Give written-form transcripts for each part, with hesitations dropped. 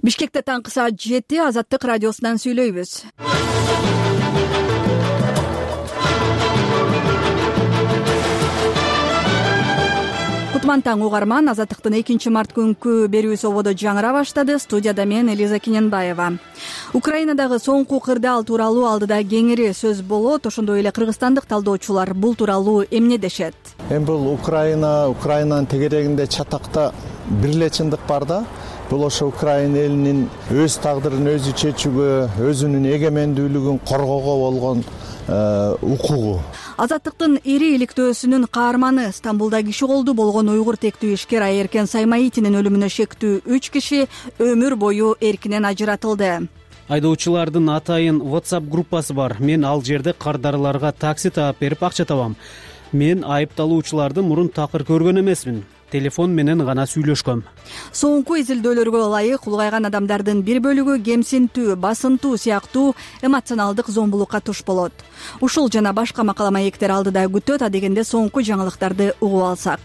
Бишкекте таңкы саат 7 Азаттык радиосунан сүйлөйбүз. Кутман таң угарман, Азаттыктын 2 март күнкү берүүсү ободо жаңыра баштады. Студияда мен Элиза Кененбаева. Украинадагы соңку кырдаал тууралуу алдыда кеңири сөз болот. Ошондой эле кыргызстандык талдоочулар бул тууралуу эмне дешет? Бул Украинанын тегерегинде чатакта бир эле чындык бар да. Бул ошо Украина элинин өз тагдырын өзү чечүүгө, өзүнүн эгемендүүлүгүн коргоого болгон укугу. Азаттыктын ири иликтөөсүнүн каарманы Стамбулда киши колду болгон уйгур тектүү ишкер Айеркен Саймаитинин өлүмүнө шектүү 3 киши өмүр бою эркинен ажыратылды. Айдоочулардын атайын WhatsApp группасы бар. Мен ал жерде кардарларга такси таап берип акча табам. Мен айыпталуучуларды мурун такыр көргөн эмесмин. Телефон менен гана сүйлөшкөм. Соңку изилдөөлөргө ылайык улгайган адамдардын бир бөлүгү кемсинтүү, басынтуу сыяктуу эмоционалдык зомбулукка туш болот. Ушул жана башка макала маектер алдыда күтөт, адегенде соңку жаңылыктарды угуп алсак.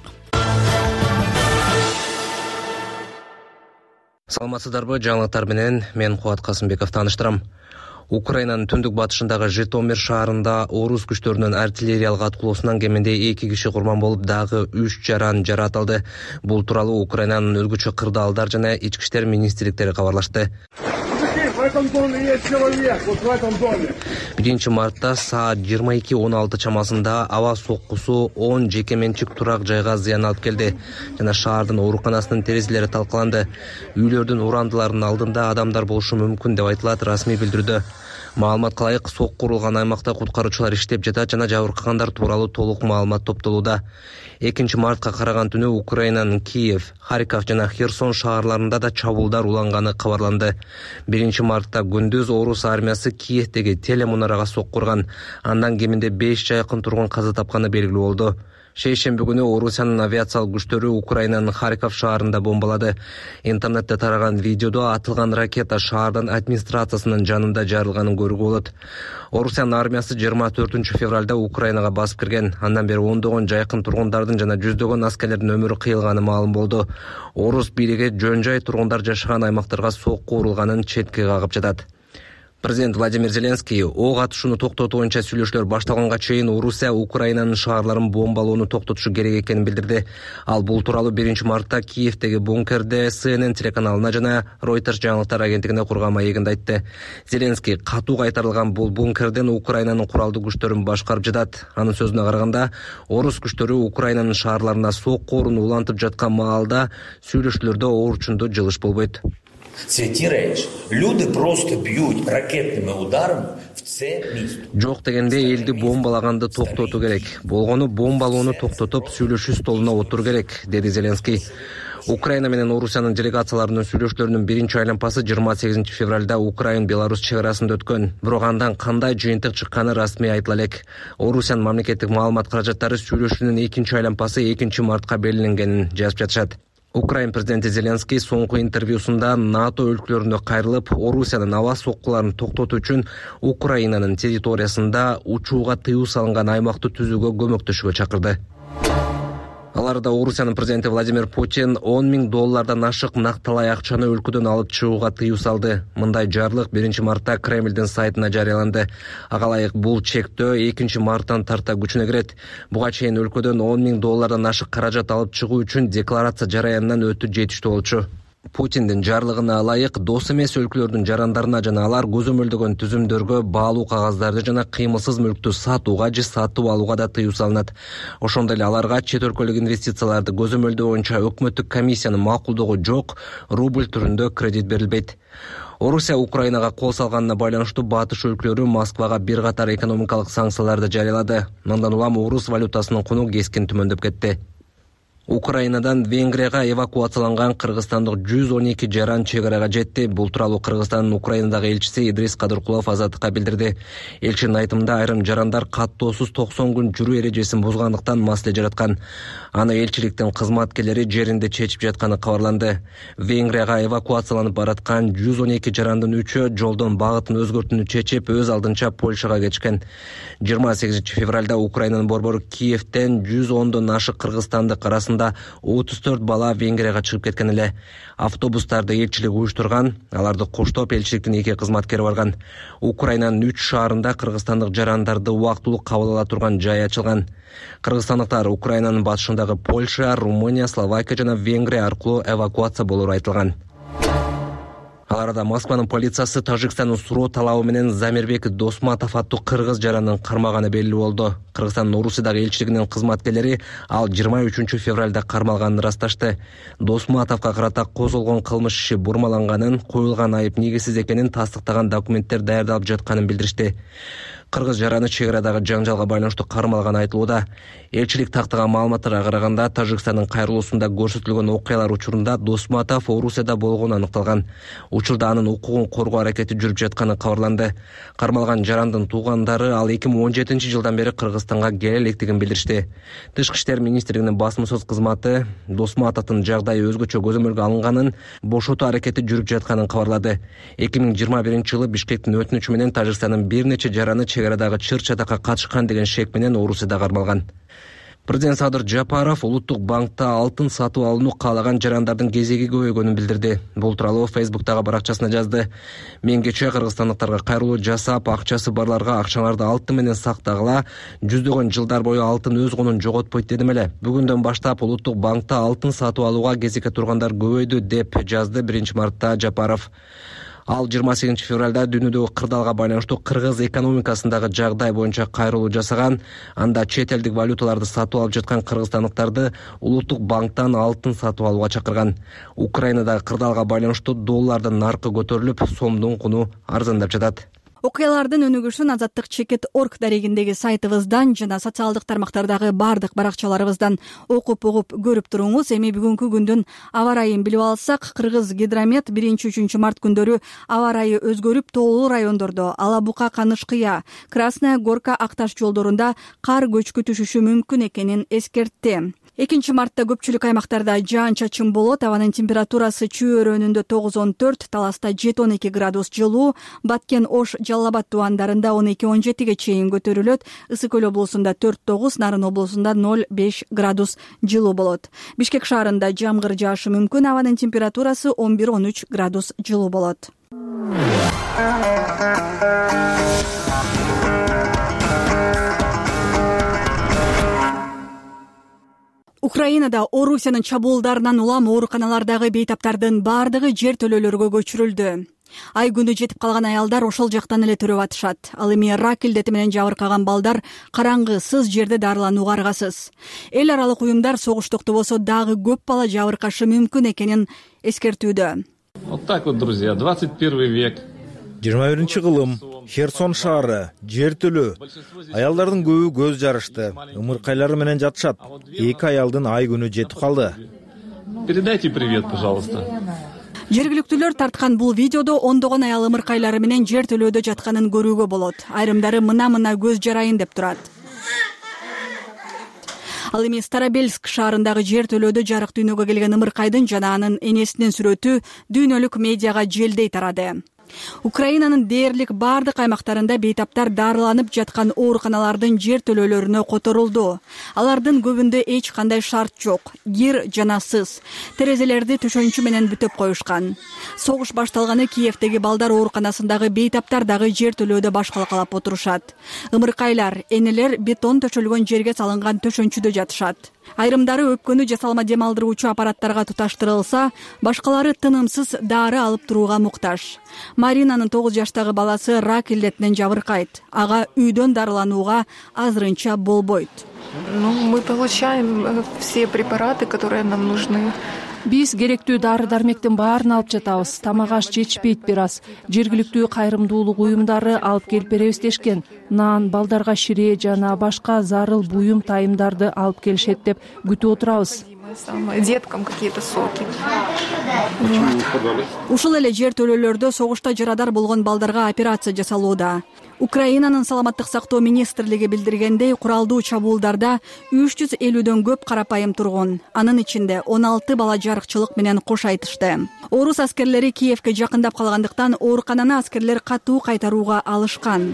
Саламатсыздарбы, жаңылыктар менен мен Кубат Касымбеков тааныштырам. Украинанын түндүк батышындагы Житомир шаарында орус күчтөрүнүн артиллериялык аткылоосунан кеминде 2 киши курман болуп, дагы 3 жаран жаратылды. Бул тууралуу Украинанын өзгөчө кырдаалдар жана ички иштер министрликтери кабарлашты. 1 мартта саат 22:16 чамасында аба соккусу 10 жеке менчик турак жайга зыян алып келди жана шаардын ооруканасынын терезелери талкаланды. Үйлөрдүн урандыларынын алдында адамдар болушу мүмкүн деп айтылат расмий билдирүүдө. Маалыматка ылайык, сокку урулган аймакта куткаруучулар иштеп жатат жана жабыркагандар тууралуу толук маалымат топтолууда. 2 мартка караган түнү Украинанын Киев, Харьков жана Херсон шаарларында да чабуулдар уланганы кабарланды. 1 мартта күндүз орус армиясы Киевдеги телемунарага сокку урган. Андан кеминде 5 жакын тургун каза тапканы белгилүү болду. Шейшемби күнү Орусиянын авиациялык күчтөрү Украинанын Харьков шаарында бомбалады. Интернетте тараган видеодо атылган ракета шаардын администрациясынын жанында жарылганын көрүүгө болот. Орусиянын армиясы 24 февралда Украинага басып кирген. Андан бери ондогон жайкын тургундардын жана жүздөгөн аскерлердин өмүрү кыйылганы маалым болду. Орус бийлиги жөн-жай тургундар жашаган аймактарга сокку урулганын четке кагып жатат. Президент Владимир Зеленский ок атышууну токтотуу боюнча сүйлөшүүлөр башталганга чейин Орусия Украинанын шаарларын бомбалоону токтотушу керек экенин билдирди. Ал бул тууралуу 1 мартта Киевдеги бункерде CNN телеканалына жана Reuters жаңылыктар агенттигине курган маегинде айтты. Зеленский катуу кайтарылган бул бункерден Украинанын куралдуу күчтөрүн башкарып жатат. Анын сөзүнө караганда, орус күчтөрү Украинанын шаарларына сокку уруну улантып жаткан маалда сүйлөшүүлөрдө оорчунду жылыш болбойт. Ці речі. Люди просто б'ють ракетними ударами в це місто. Жок дегенде элди бомбалаганды токтотуу керек. Болгону бомбалоону токтотуп сүйлөшүү столуна отуруу керек, деди Зеленский. Украина менен Орусиянын делегацияларынын сүйлөшүүлөрүнүн 1 айланпасы 28 февралда Украин-Беларусь чек арасында өткөн. Бирок андан кандай жыйынтык чыкканы расмий айтыла элек. Орусиянын мамлекеттик маалымат каражаттары сүйлөшүүнүн 2 айланпасы 2 мартка белгиленгенин жазып жатышат. Украин президенти Зеленский соңку интервьюсунда НАТО өлкөлөрүнө кайрылып, Орусиянын аба соккуларын токтотуу үчүн Украинанын территориясында учууга тыюу салынган аймакты түзүүгө көмөктөшүүгө чакырды. Аларда Орусиянын президенти Владимир Путин $10,000 ашык накталай акчаны өлкөдөн алып чыгууга тыюу салды. Мындай жарлык 1 мартта Кремлдин сайтына жарыяланды. Ага ылайык бул чектөө 2 марттан тарта күчүнө кирет. Буга чейин өлкөдөн $10,000 ашык каражат алып чыгуу үчүн декларация жараянынан өтүү жетиштүү болчу. Путиндин жарлыгына ылайык дос эмес өлкөлөрдүн жарандарына жана алар көзөмөлдөгөн түзүмдөргө баалуу кагаздарды жана кыймылсыз мүлктү сатууга же сатып алууга да тыюу салынат. Ошондой эле аларга чет өлкөлүк инвестицияларды көзөмөлдөө боюнча өкмөттүк комиссиянын макулдугу жок рубль түрүндө кредит берилбейт. Орусия Украинага кол салганына байланыштуу батыш өлкөлөрү Москвага бир катар экономикалык санкцияларды жарыялады. Мындан улам орус валютасынын куну кескин төмөндөп кетти. Украинадан Венгрияга эвакуацияланган кыргызстандык 112 жаран чек арага жетти. Бул тууралуу Кыргызстандын Украинадагы элчиси Идрис Кадыркулов Азаттыкка билдирди. Элчинин айтымында айрым жарандар каттоосуз 90 күн жүрүү эрежесин бузгандыктан маселе жараткан. Аны элчиликтин кызматкерлери жеринде чечип жатканы кабарланды. Венгрияга эвакуацияланып бараткан 112 жарандын 3-ü жолдон багытын өзгөртүүнү чечип, өз алдынча Польшага кетишкен. 28 февралда Украинанын борбору Киевден 110дон ашык кыргызстандык арасында анда 34 бала Венгрияга чыгып кеткен эле. Автобустарды элчилик уюштурган, аларды коштоп элчиликтин 2 кызматкери барган. Украинанын 3 шаарында кыргызстандык жарандарды убактылуу кабыл ала турган жай ачылган. Кыргызстандыктар Украинанын батышындагы Польша, Румыния, Словакия жана Венгрия аркылуу эвакуация болору айтылган. Ал арада Москванын полициясы Тажикстандын суроо талабы менен Замирбек Досматов аттуу кыргыз жаранын кармаганы белгилүү болду. Кыргызстандын Орусиядагы элчилигинин кызматкерлери ал 23 февралда кармалганын ырасташты. Досматовго карата козголгон кылмыш иши бурмаланганын, коюлган айып негизсиз экенин тастыктаган документтер даярдалып жатканын билдиришти. Кыргыз жараны чек арадагы жаңжалга байланыштуу кармалганы айтылууда. Элчилик тактаган маалыматтарга караганда Тажикстандын кайрылуусунда көрсөтүлгөн окуялар учурунда Досматов Орусияда болгону аныкталган. Учурда анын укугун коргоо аракети жүрүп жатканы кабарланды. Кармалган жарандын туугандары ал 2017-жылдан бери Кыргызстанга келе электигин билдиришти. Тышкы иштер министрлигинин басма-сөз кызматы Досматовдун жагдайы өзгөчө көзөмөлгө алынганын, бошотуу аракети жүрүп жатканын кабарлады. 2021-жылы Бишкектин өтүнүчү менен Тажикстандын бир нече жараны чек арадагы чыр-чатакка катышкан деген шек менен Орусияда кармалган. Президент Садыр Жапаров Улуттук банкта алтын сатып алууну каалаган жарандардын кезеги көбөйгөнүн билдирди. Бул тууралуу Фейсбуктагы баракчасына жазды. Мен кечээ кыргызстандыктарга кайрылуу жасап, акчасы барларга акчаңарды алтын менен сактагыла, жүздөгөн жылдар бою алтын өз конун жоготпойт дедим эле. Бүгүндөн баштап Улуттук банкта алтын сатып алууга кезекке тургандар көбөйдү деп жазды 1-мартта Жапаров. Ал 28 февралда дүйнөдөгү кырдаалга байланыштуу кыргыз экономикасындагы жагдай боюнча кайрылуу жасаган, анда чет элдик валюталарды сатып алып жаткан кыргызстандыктарды Улуттук банктан алтын сатып алууга чакырган. Украинадагы кырдаалга байланыштуу доллардын наркы көтөрүлүп, сомдун куну арзандап жатат. Окуялардын өнүгүшүн Азаттык.org дарегиндеги сайтыбыздан жана социалдык тармактардагы бардык баракчаларыбыздан окуп угуп көрүп туруңуз. Эми бүгүнкү күндүн аба ырайын билип алсак, Кыргыз гидромет 1-3 март күндөрү аба ырайы өзгөрүп, тоолуу райондордо Ала Бука, Канышкыя, Красная Горка, Акташ жолдорунда кар көчкү түшүшү мүмкүн экенин эскертти. 2 мартта көпчүлүк аймактарда жаан-чачын болот. Абанын температурасы Чүй өрөөнүндө 9-14, Таласта 7-12 градус жылуу, Баткен, Ош, Жалал Абад тубандарында 12-17ге чейин көтөрүлөт. Ысык Көл облусунда 4-9, Нарын облусунда 0-5 градус жылуу болот. Бишкек шаарында жамгыр жаашы мүмкүн. Абанын температурасы 11-13 градус жылуу болот. Украинада Орусиянын чабуулдарынан улам ооруканалардагы бейтаптардын бардыгы жер төлөөлөргө көчүрүлдү. Ай күнү жетип калган аялдар ошол жактан эле төрөп атышат. Ал эми рак илдети менен жабыркаган балдар караңгы, сыз жерде дарыланууга аргасыз. Эл аралык уюмдар согуш токтобосо дагы көп бала жабыркашы мүмкүн экенин эскертүүдө. Вот так вот, друзья, 21 век. 21-кылым, Херсон шаары, жер төлөө. Аялдардын көбү көз жарышты, ымыркайлары менен жатышат. 2 аялдын ай күнү жетип калды. Передайте привет, пожалуйста. Жергиликтүүлөр тарткан бул видеодо ондогон аял ымыркайлары менен жер төлөөдө жатканын көрүүгө болот. Айрымдары мына көз жарайын деп турат. Ал эми Старобельск шаарындагы жер төлөөдө жарык дүйнөгө келген ымыркайдын жана анын энесинин сүрөтү дүйнөлүк медиага желдей тарады. Украинанын дээрлик бардык аймактарында бейтаптар дарыланып жаткан ооруканалардын жер төлөөлөрүнө которулду. Алардын көбүндө эч кандай шарт жок. Кир жана сыз. Терезелерди төшөнчү менен бүтөп коюшкан. Согуш башталганы Киевдеги балдар ооруканасындагы бейтаптар дагы жер төлөөдө баш калкалап отурушат. Ымыркайлар, энелер бетон төшөлгөн жерге салынган төшөнчүдө жатышат. Айрымдары өпкөнү жасалма дем алдыруучу аппараттарга туташтырылса, башкалары тынымсыз дары алып турууга муктаж. Маринанын 9 жаштагы баласы рак илдетинен жабыркайт. Ага үйдөн дарыланууга азырынча болбойт. Мы получаем все препараты, которые нам нужны. Биз керектүү дары-дармектин баарын алып жатабыз. Тамак аш жетишпейт бир аз. Жергиликтүү кайрымдуулук уюмдары алып келип беребиз дешкен. Нан, балдарга шире жана башка зарыл буюм тайымдарды алып келишет деп күтүп отурабыз. Деткам какие-то соки. Ушул эле жертөлөлөрдө согушта жарадар болгон балдарга операция жасалууда. Украинанын саламаттык сактоо министрлиги билдиргендей, куралдуу чабуулдарда 350дөн көп карапайым тургун, анын ичинде 16 бала жарыкчылык менен кош айтышты. Орус аскерлери Киевке жакындап калгандыктан оорукананы аскерлер катуу кайтарууга алышкан.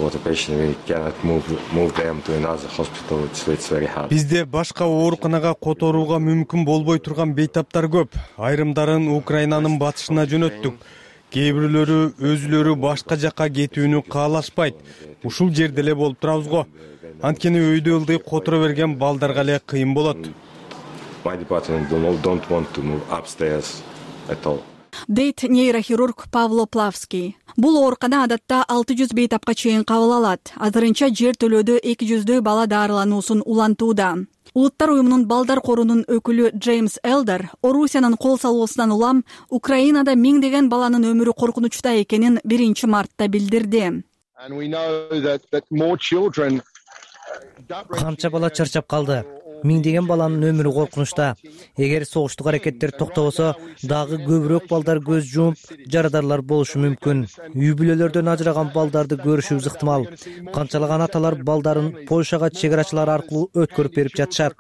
Бизде башка ооруканага которууга мүмкүн болбой турган бейтаптар көп. Айрымдарын Украинанын батышына жөнөттүк. Кээ бирлөрү өзүлөрү башка жакка кетүүнү каалашпайт. Ушул жерде эле болуп турабыз го. Анткени өйдө ылдый которо берген балдарга эле кыйын болот. Дейт нейрохирург Павло Плавский. Бул оорукана адатта 600 бейтапка чейин кабыл алат. Азырынча жертөлөөдө 200дөй бала даарылануусун улантууда. Улуттар уюмунун балдар корунун өкүлү Джеймс Элдер Орусиянын кол салуусунан улам Украинада миңдеген баланын өмүрү коркунучта экенин 1-мартта билдирди. Канча бала чарчап калды. Миңдеген баланын өмүрү коркунучта. Эгер согуштук аракеттер токтобосо, дагы көбүрөөк балдар көз жумуп, жарадарлар болушу мүмкүн. Үй бүлөлөрдөн ажыраган балдарды көрүшүбүз ыктымал. Канчалаган аталар балдарын Польшага чек-арачылар аркылуу өткөрүп берип жатышат.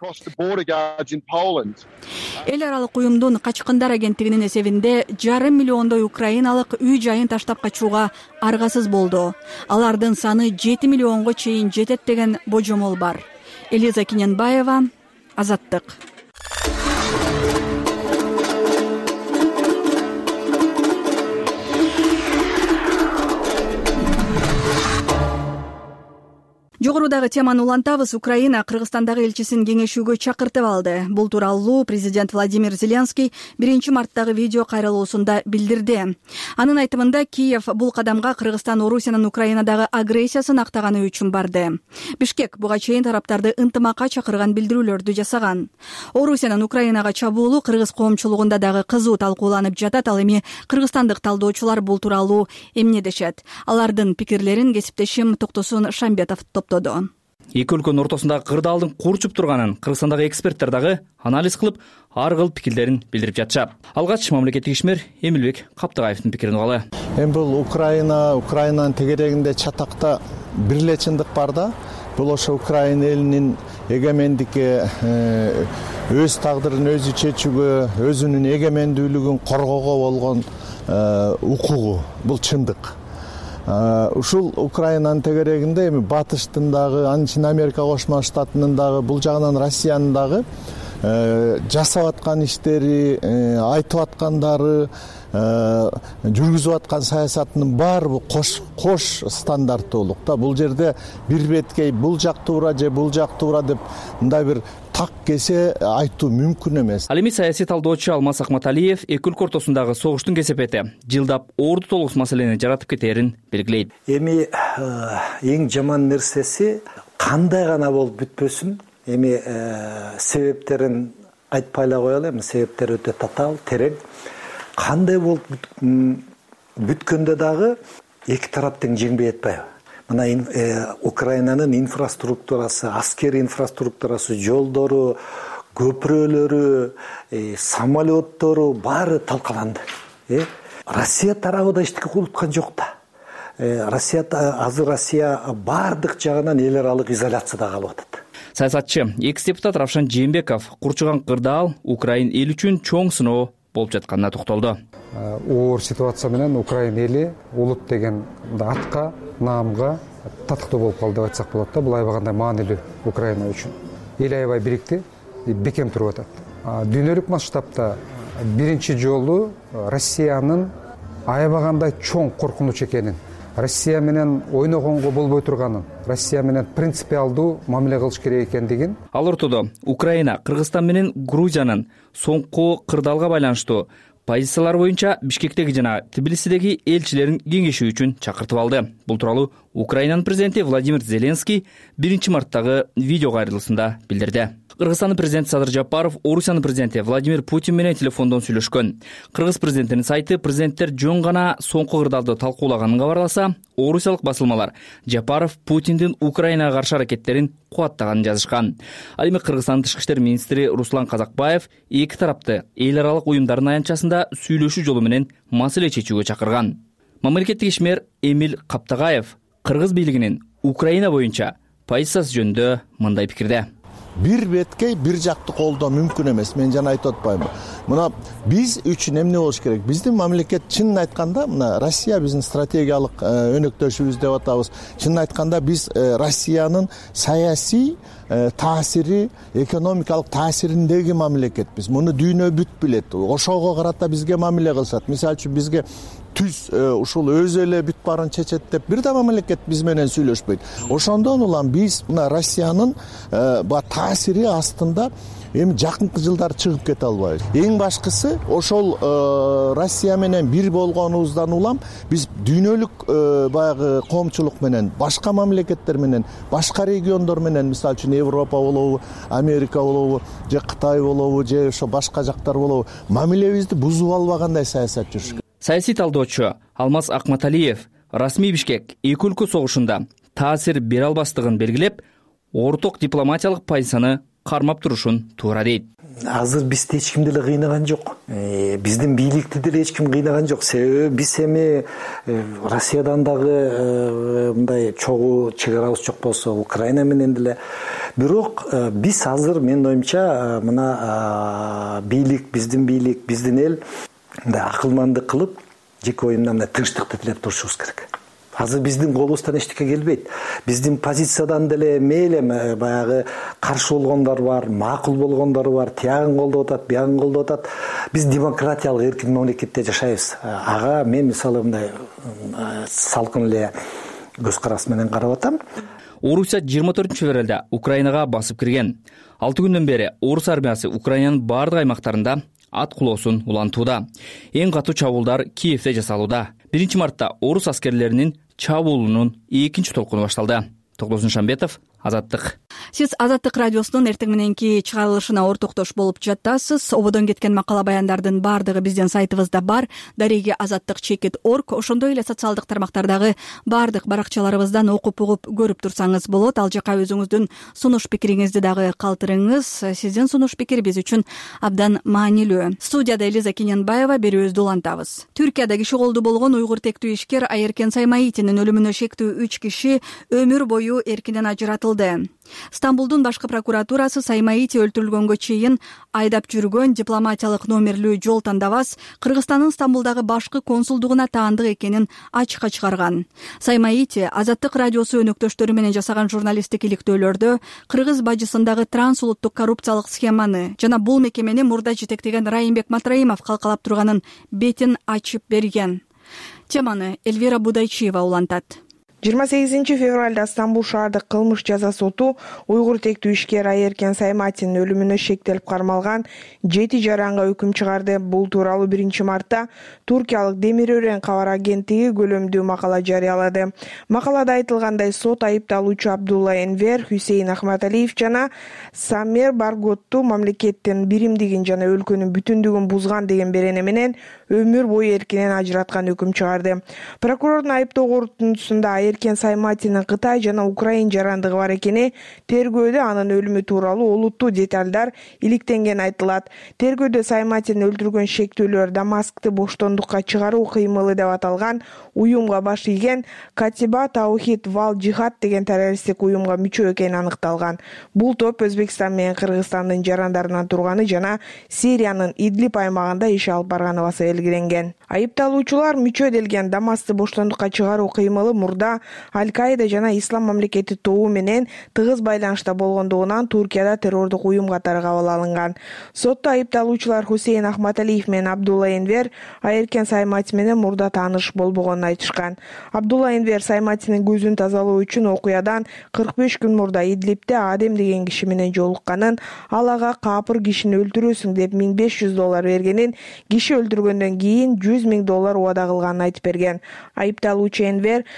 Эл аралык уюмдун качкындар агенттигинин эсебинде 5,5 миллиондой украиналык үй жайын таштап качууга аргасыз болду. Алардын саны 7 миллионго чейин жетет деген божомол бар. Элиза Киненбаева, Азаттык. Жогорудагы теманы улантабыз. Украина Кыргызстандагы элчисин кеңешүүгө чакыртып алды. Бул тууралуу президент Владимир Зеленский 1-марттагы видео кайрылуусунда билдирди. Анын айтымында Киев бул кадамга Кыргызстан Орусиянын Украинадагы агрессиясын актаганы үчүн барды. Бишкек буга чейин тараптарды ынтымакка чакырган билдирүүлөрдү жасаган. Орусиянын Украинага чабуулу кыргыз коомчулугунда дагы кызуу талкууланып жатат. Ал эми кыргызстандык талдоочулар бул тууралуу эмне дешет? Алардын пикирлерин кесиптешим Токтосун Шамбетов топтоду. Эки өлкөнүн ортосундагы кырдаалдын курчуп турганын Кыргызстандагы эксперттер дагы анализ кылып, ар кыл пикирлерин билдирип жатышат. Алгач мамлекеттик ишмер Эмилбек Каптыгаевдин пикирин угалы. Эми бул Украинанын тегерегинде чатакта бир эле чындык бар да. Бул ошо Украина элинин эгемендикке, өз тагдырын өзү чечүүгө, өзүнүн эгемендүүлүгүн коргоого болгон укугу. Бул чындык. Ушул Украинанын тегерегинде эми батыштын дагы, анын ичинде Америка Кошмо Штатынын дагы, бул жагынан Россиянын дагы жасап аткан иштери, айтып аткандары, жүргүзүп аткан саясатынын баары бул кош стандарттуулук да. Бул жерде бир беткей бул жак туура же бул жак туура деп мындай бир так кесе айтуу мүмкүн эмес. Ал эми саясий талдоочу Алмаз Акматалиев эки өлкө ортосундагы согуштун кесепети жылдап орду толгус маселени жаратып кетээрин белгилейт. Эми эң жаман нерсеси кандай гана болуп бүтпөсүн, эми себептерин айтпай эле коелу. Эми себептер өтө татаал, терең. Кандай болуп бүткөндө дагы эки тараптын жеңбей атпайбы? Мына Украинанын инфраструктурасы, аскери инфраструктурасы, жолдору, көпүрөлөрү, самолеттору баары талкаланды. Россия тарабы да эчтеке кылыпкан жок да. Россия баардык жагынан эл аралык изоляцияда калып атат. Саясатчы экс-депутат Равшан Жээнбеков курчуган кырдаал Украин эл үчүн чоң сыноо болуп жатканына токтолду. Оор ситуация менен Украина эли улут деген атка, наамга татыктуу болуп калды деп айтсак болот да. Бул аябагандай маанилүү Украина үчүн. Эл аябай бирикти, бекем туруп атат. Дүйнөлүк масштабта биринчи жолу Россиянын аябагандай чоң коркунуч экенин, Россия менен ойногонго болбой турганын, Россия менен принципиалдуу мамиле кылыш керек экендигин. Ал ортодо Украина Кыргызстан менен Грузиянын соңку кырдаалга байланыштуу позициялар боюнча Бишкектеги жана Тбилисидеги элчилерин кеңешүү үчүн чакыртып алды. Бул тууралуу Украинанын президенти Владимир Зеленский 1-марттагы видео кайрылуусунда билдирди. Кыргызстандын президенти Садыр Жапаров Орусиянын президенти Владимир Путин менен телефондон сүйлөшкөн. Кыргыз президентинин сайты президенттер жөн гана соңку кырдаалды талкуулаганын кабарласа, орусиялык басылмалар Жапаров Путиндин Украинага каршы аракеттерин кубаттаганын жазышкан. Ал эми Кыргызстандын тышкы иштер министри Руслан Казакбаев эки тарапты эл аралык уюмдардын аянтчасында сүйлөшүү жолу менен маселе чечүүгө чакырган. Мамлекеттик ишмер Эмиль Каптагаев Кыргыз бийлигинин Украина боюнча позициясы жөнүндө мындай пикирде. Бир беткей бир жакты колдоо мүмкүн эмес. Мен жана айтып атпаймынбы. Мына биз үчүн эмне болуш керек? Биздин мамлекет чынын айтканда, мына Россия биздин стратегиялык өнөктөшүбүз деп атабыз. Чынын айтканда биз Россиянын саясий таасири, экономикалык таасириндеги мамлекетпиз. Муну дүйнө бүт билет. Ошого карата бизге мамиле кылышат. Мисалы үчүн бизге түз ушул өзү эле бүт баарын чечет деп бир да мамлекет биз менен сүйлөшпөйт. Ошондон улам биз мына Россиянын таасири астында эми жакынкы жылдар чыгып кете албайбыз. Эң башкысы ошол Россия менен бир болгонубуздан улам биз дүйнөлүк баягы коомчулук менен, башка мамлекеттер менен, башка региондор менен, мисалы үчүн Европа болобу, Америка болобу, же Кытай болобу, же ошо башка жактар болобу, мамилебизди бузуп албагандай саясат жүрүш керек. Саясий талдоочу Алмаз Акматалиев расмий Бишкек эки өлкө согушунда таасир бере албастыгын белгилеп, орток дипломатиялык позицияны кармап турушун туура дейт. Азыр бизди эч ким деле кыйнаган жок. Биздин бийликти деле эч ким кыйнаган жок. Себеби биз эми Россиядан дагы мындай чогуу чек арабыз жок болсо, Украина менен деле. Бирок биз азыр менин оюмча мына бийлик, биздин эл мындай акылмандык кылып, жеке оюмда мындай тынчтыкты тилеп турушубуз керек. Азыр биздин колубуздан эчтеке келбейт. Биздин позициядан деле мейли баягы каршы болгондор бар, макул болгондор бар, тиягын колдоп атат, биягын колдоп атат. Биз демократиялык эркин мамлекетте жашайбыз. Ага мен мисалы мындай салкын эле көз караш менен карап атам. Орусия 24-февралда Украинага басып кирген. 6 күндөн бери орус армиясы Украинанын бардык аймактарында ат кулоосун улантууда. Эң катуу чабуулдар Киевде жасалууда. 1-мартта орус аскерлеринин чабуулунун экинчи толкуну башталды. Токтосун Шамбетов, Азаттык. Сиз Азаттык радиосунун эртең мененки чыгарылышына ортоктош болуп жатасыз. Ободон кеткен макала баяндардын бардыгы биздин сайтыбызда бар. Дареги azattik.org. Ошондой эле социалдык тармактардагы бардык баракчаларыбыздан окуп угуп көрүп турсаңыз болот. Ал жака өзүңүздүн сунуш пикириңизди дагы калтырыңыз. Сиздин сунуш пикир биз үчүн абдан маанилүү. Студияда Элиза Кененбаева берүүбүздү улантабыз. Түркияда киши колду болгон уйгур тектүү ишкер Айеркен Саймаитинин өлүмүнө шектүү 3 киши өмүр бою эркинен ажыратылды. Стамбулдун башкы прокуратурасы Саймаити өлтүрүлгөнгө чейин айдап жүргөн дипломатиялык номерлүү жол тандабас Кыргызстандын Стамбулдагы башкы консулдугуна таандык экенин ачыкка чыгарган. Саймаити Азаттык радиосу өнөктөштөрү менен жасаган журналисттик иликтөөлөрдө Кыргыз бажысындагы трансулуттук коррупциялык схеманы жана бул мекемени мурда жетектеген Райымбек Матраимов калкалап турганын бетин ачып берген. Теманы Эльвира Будайчиева улантат. 28 февралда Стамбул шаардык кылмыш жаза соту уйгур тектүү ишкер Айеркен Сайматинин өлүмүнө шектелип кармалган 7 жаранга өкүм чыгарды. Бул тууралуу 1-мартта туркиялык Демир Өрен кабар агенттиги көлөмдүү макала жарыялады. Макалада айтылгандай, сот айыпталуучу Абдулла Энвер, Хусейн Ахматалиев жана Самер Барготту мамлекеттин биримдигин жана өлкөнүн бүтүндүгүн бузган деген берене менен өмүр бою эркинен ажыраткан өкүм чыгарды. Прокурордун айыптоо корутундусунда Айеркен Сайматинин Кытай жана Украин жарандыгы бар экени, тергөөдө анын өлүмү тууралуу олуттуу деталдар иликтенген айтылат. Тергөөдө Сайматин өлтүргөн шектүүлөр Дамаскты боштондукка чыгаруу кыймылы деп аталган уюмга баш ийген Катиба Таухид Вал Джихад деген террористтик уюмга мүчө экени аныкталган. Бул топ Өзбекстан менен Кыргызстандын жарандарынан турганы жана Сириянын Идлиб аймагында иш алып барганы баса белгиленген. Айыпталуучулар мүчө эделген Дамасты боштондукка чыгаруу кыймылы мурда Аль-Каида жана Ислам мамлекети тобу менен тыгыз байланышта болгондугунан Туркияда террордук уюм катары кабыл алынган. Сотто айыпталуучулар Хусейн Ахматалиев менен Абдулла Энвер Айеркен Саймати менен мурда тааныш болбогонун айтышкан. Абдулла Энвер Сайматинин көзүн тазалоо үчүн окуядан 45 күн мурда Идлибте Адем деген киши менен жолукканын, ал ага капыр кишини өлтүрөсүң деп $1500 бергенин, киши өлтүргөндөн кийин $100,000 убада кылганын айтып берген. Айыпталуучу Энвер сурак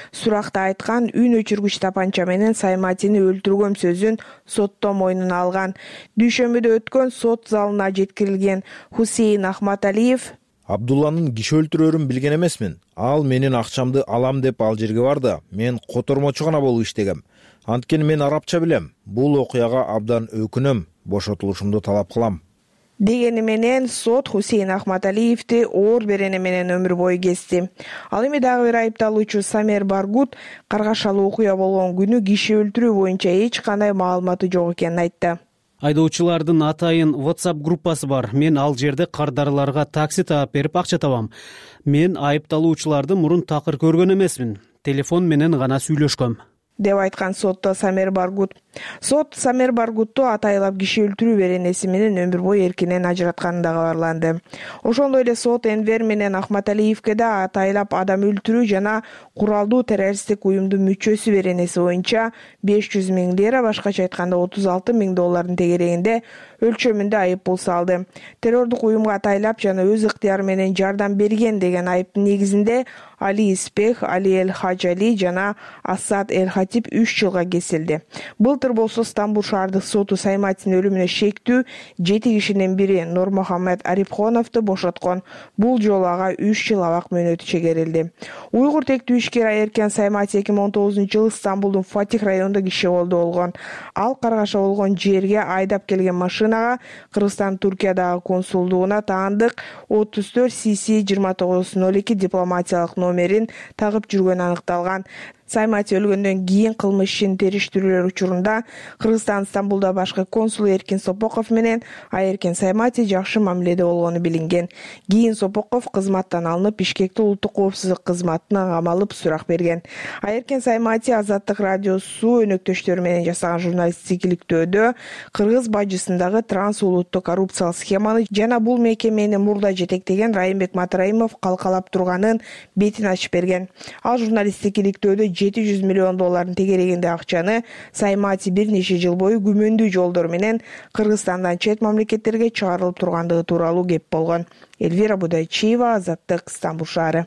убакта айткан үн өчүргүч тапанча менен Сайматини өлтүргөн сөзүн сотто мойнуна алган. Дүйшөмбүдө өткөн сот залына жеткирилген Хусейин Ахматалиев Абдулланын киши өлтүрөрүн билген эмесмин. Ал менин акчамды алам деп ал жерге барды. Мен котормочу гана болуп иштегем. Анткени мен арабча билем. Бул окуяга абдан өкүнөм. Бошотулушумду талап кылам. Дегени менен сот Хусейин Ахматалиевди оор берене менен өмүр бою кести. Ал эми дагы бир айыпталуучу Самер Баргут каргашалуу окуя болгон күнү киши өлтүрүү боюнча эч кандай маалыматы жок экенин айтты. Айдоочулардын атайын WhatsApp группасы бар. Мен ал жерде кардарларга такси таап берип акча табам. Мен айыпталуучуларды мурун такыр көргөн эмесмин. Телефон менен гана сүйлөшкөм, деп айткан сотто Самер Баргут. Сот Самер Баргутту атайлап киши өлтүрүү беренеси менен өмүр бою эркинен ажыратканы да кабарланды. Ошондой эле сот Энвер менен Ахматалиевге да атайлап адам өлтүрүү жана куралдуу террористтик уюмдун мүчөсү беренеси боюнча 500 000 лира, башкача айтканда $36 000 тегерегинде өлчөмүндө айып пул салды. Террордук уюмга атайлап жана өз ыктыяры менен жардам берген деген айыптын негизинде Али Испех, Али Эль-Хаджали жана Асад Эль-Хатиб 3 жылга кесилди. Былтыр болсо Стамбул шаардык соту Сайматинин өлүмүнө шектүү 7 кишинин бири Нурмухаммед Арипхоновду бошоткон. Бул жолу ага 3 жыл абак мөөнөтү чегерилди. Уйгур тектүү ишкер Айеркен Саймати 2019-жылы Стамбулдун Фатих районунда киши болгон. Ал каргаша болгон жерге айдап келген машинага Кыргызстан Туркиядагы консулдугуна таандык 34 CC 2902 дипломатиялык номерин тагып жүргөнү аныкталган. Саймати өлгөндөн кийин кылмыш ишин териштирүүлөр учурунда Кыргызстан Стамбулда башкы консул Эркин Сопоков менен Айеркен Саймати жакшы мамиледе болгону билинген. Кийин Сопоков кызматтан алынып, Бишкекте улуттук коопсуздук кызматына камалып сурак берген. Айеркен Саймати Азаттык радиосу өнөктөштөрү менен жасаган журналисттик иликтөөдө кыргыз бажысындагы трансулуттук коррупциялык схеманы жана бул мекемени мурда жетектеген Райымбек Матраимов калкалап турганын бетин ачып берген. Ал журналисттик иликтөөдө $700 миллион тегерегинде акчаны Саймати бир нече жыл бою күмөндүү жолдор менен Кыргызстандан чет мамлекеттерге чыгарылып тургандыгы тууралуу кеп болгон. Эльвира Будайчиева, Азаттык, Стамбул шаары.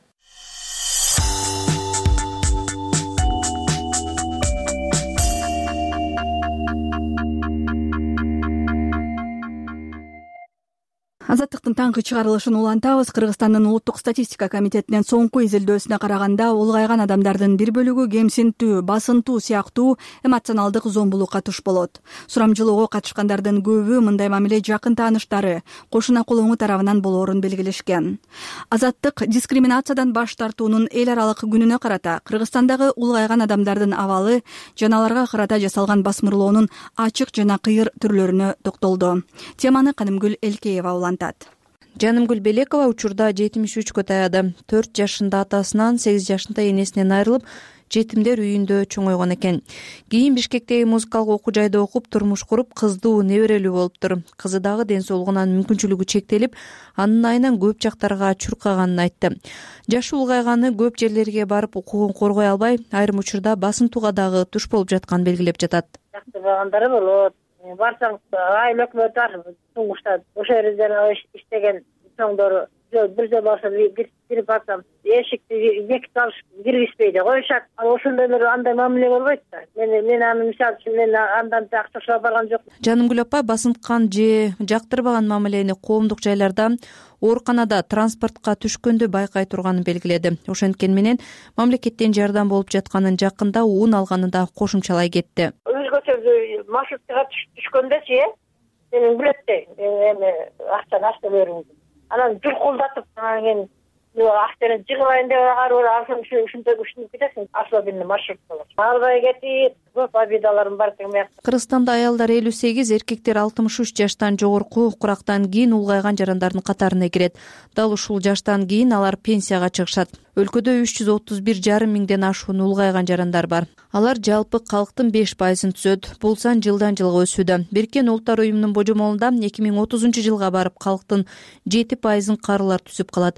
Азаттыктын таңкы чыгарылышын улантабыз. Кыргызстандын улуттук статистика комитетинин соңку изилдөөсүнө караганда улгайган адамдардын бир бөлүгү кемсинтүү, басынтуу сыяктуу эмоционалдык зомбулукка туш болот. Сурамжылоого катышкандардын көбү мындай мамиле жакын тааныштары, кошуна колоңу тарабынан болоорун белгилешкен. Азаттык дискриминациядан баш тартуунун эл аралык күнүнө карата Кыргызстандагы улгайган адамдардын абалы жана аларга карата жасалган басмырлоонун ачык жана кыйыр түрлөрүнө токтолду. Теманы Канымгүл Элкеева улантат. Жанымгүл Белекова учурда 73-кө таяды. 4 жашында атасынан, 8 жашында энесинен айрылып, жетимдер үйүндө чоңойгон экен. Кийин Бишкектеги музыкалык окуу жайда окуп, турмуш куруп, кыздуу, неберелүү болуптур. Кызы дагы ден соолугунан мүмкүнчүлүгү чектелип, анын айынан көп жактарга чуркаганын айтты. Жашы улгайганы көп жерлерге барып укугун коргой албай, айрым учурда басынтууга дагы туш болуп жатканын белгилеп жатат. Жактырбагандары болот. Барсаң айыл өкмөт бар, туңгушта ошо жерде иштеген чоңдору бир жол барса кирип барсам эшикти бекитип алышып киргизбейди, коюшат. Ал ошондойлор андай мамиле болбойт да. Мен аны мисалы үчүн мен андан акча сурап барган жокмун. Жанымгүл апа басынткан же жактырбаган мамилени коомдук жайларда, ооруканада, транспортко түшкөндө байкай турганын белгиледи. Ошенткен менен мамлекеттен жардам болуп жатканын, жакында уун алганын да кошумчалай кетти. Өзгөчө маршруткага түшкөндөчү, сенин билетте, эми акчаны ачта бериңиз. Анан журкулдатып, анан акчаны жыгылайын деп алсам ушундай күчүнүп кетесиң, особенно маршруткалар. Албай кетип, көп обидаларым бар экен мыякта. Кыргызстанда аялдар 58, эркектер 63 жаштан жогорку курактан кийин улгайган жарандардын катарына кирет. Дал ушул жаштан кийин алар пенсияга чыгышат. Өлкөдө 331,5 миңден ашуун улгайган жарандар бар. Алар жалпы калктын 5%-ын түзөт. Бул сан жылдан жылга өсүүдө. Бириккен Улуттар уюмунун божомолунда 2030 жылга барып калктын 7%-ын карылар түзүп калат.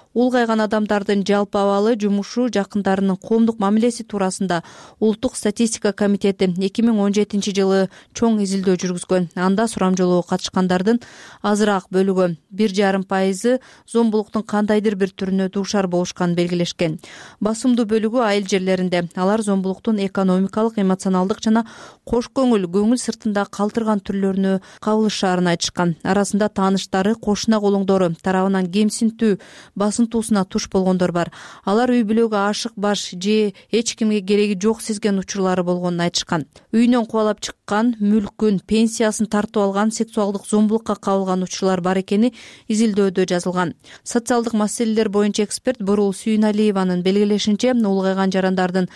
Улгайган адамдардын жалпы абалы, жумушу, жакындарынын коомдук мамилеси туурасында Улуттук статистика комитети 2017 жылы чоң изилдөө жүргүзгөн. Анда сурамжылоого катышкандардын азыраак бөлүгү 1,5% зомбулуктун кандайдыр бир түрүнө дуушар болушканын белгилешкен. Басымдуу бөлүгү айыл жерлеринде. Алар зомбулуктун экономикалык, эмоционалдык жана кош көңүл сыртында калтырган түрлөрүнө кабылышаарын айтышкан. Арасында тааныштары, кошуна колуңдору тарабынан кемсинтүү, басынтуусуна туш болгондор бар. Алар үй бүлөгө ашык баш же эч кимге кереги жок сезген учурлары болгонун айтышкан. Үйүнөн кубалап чыккан, мүлкүн, пенсиясын тартып алган, сексуалдык зомбулукка кабылган учурлар бар экени изилдөөдө жазылган. Социалдык маселелер боюнча эксперт Бурул Сүйүналиеванын белгилешинче, улгайган жарандардын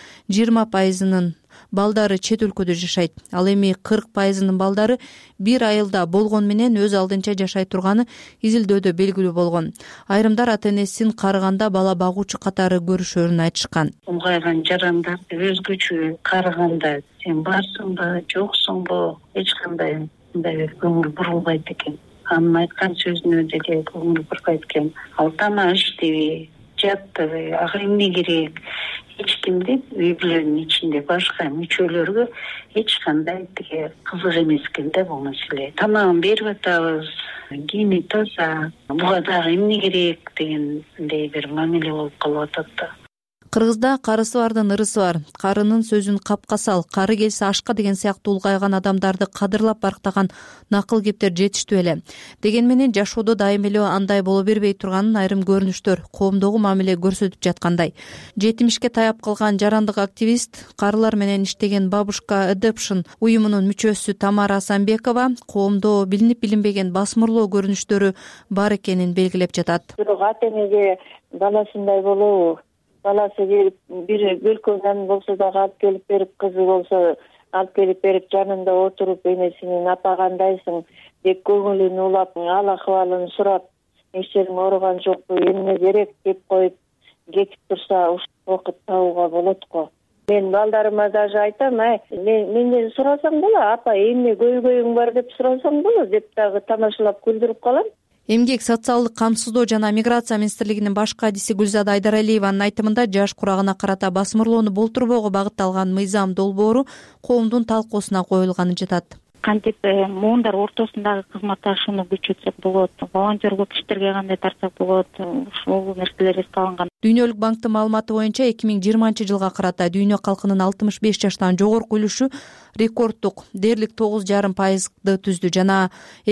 20%-нын балдары чет өлкөдө жашайт. Ал эми 40%-нын балдары бир айылда болгон менен өз алдынча жашай турганы изилдөөдө белгилүү болгон. Айрымдар ата-энесин карыганда бала багуучу катары көрүшөрүн айтышкан. Улгайган жарандарды өзгөчө карыганда сен барсыңбы, жоксуңбу, эч кандай мындай көңүл бурулбайт экен. Анын айткан сөзүнө деле көңүл бурбайт экен. Ал тамак иштеби, жаттыбы, ага эмне керек? Эч кимди үй бүлөнүн ичинде башка мүчөлөргө эч кандай тиги кызык эмес экен да бул маселе. Тамагын берип атабыз, кийими таза, буга дагы эмне керек дегендей бир мамиле болуп калып атат да. Кыргызда карысы бардын ырысы бар. Карынын сөзүн капка сал, кары келсе ашка деген сыяктуу улгайган адамдарды кадырлап барктаган накыл кептер жетиштүү эле. Деген менен жашоодо дайым эле андай боло бербей турганын айрым көрүнүштөр коомдогу мамиле көрсөтүп жаткандай. 70ке таяп калган жарандык активист, карылар менен иштеген Бабушка Adoption уюмунун мүчөсү Тамара Асанбекова коомдо билинип билинбеген басмырлоо көрүнүштөрү бар экенин белгилеп жатат. Бирок ата-энеге баласындай болобу? Баласы келип бир бөлкөдөн болсо дагы алып келип берип, кызы болсо алып келип берип, жанында отуруп энесинин апа кандайсың деп көңүлүн улап, ал акыбалын сурап, эчериң ооруган жокпу, эмне керек деп коюп кетип турса, ушул убакыт табууга болот го. Мен балдарыма даже айтам, менден сурасаң болот, апа эмне көйгөйүң бар деп сурасаң болот деп дагы тамашалап күлдүрүп калам. Эмгек, социалдык камсыздоо жана миграция министрлигинин баш кадиси Гүлзада Айдаралиеванын айтымында жаш курагына карата басмырлоону болтурбоого багытталган мыйзам долбоору коомдун талкуусуна коюлганы жатат. Кантип муундар ортосундагы кызматташууну күчөтсөк болот, волонтерлук иштерге кандай тартсак болот, ушул нерселер эске алынган. Дүйнөлүк банктын маалыматы боюнча 2020-жылга карата дүйнө калкынын 65 жаштан жогорку үлүшү рекорддук дээрлик 9,5%ды түздү жана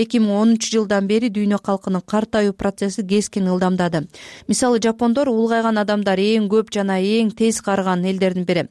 2010 жылдан бери дүйнө калкынын картаюу процесси кескин ылдамдады. Мисалы, жапондор улгайган адамдар эң көп жана эң тез карыган элдердин бири.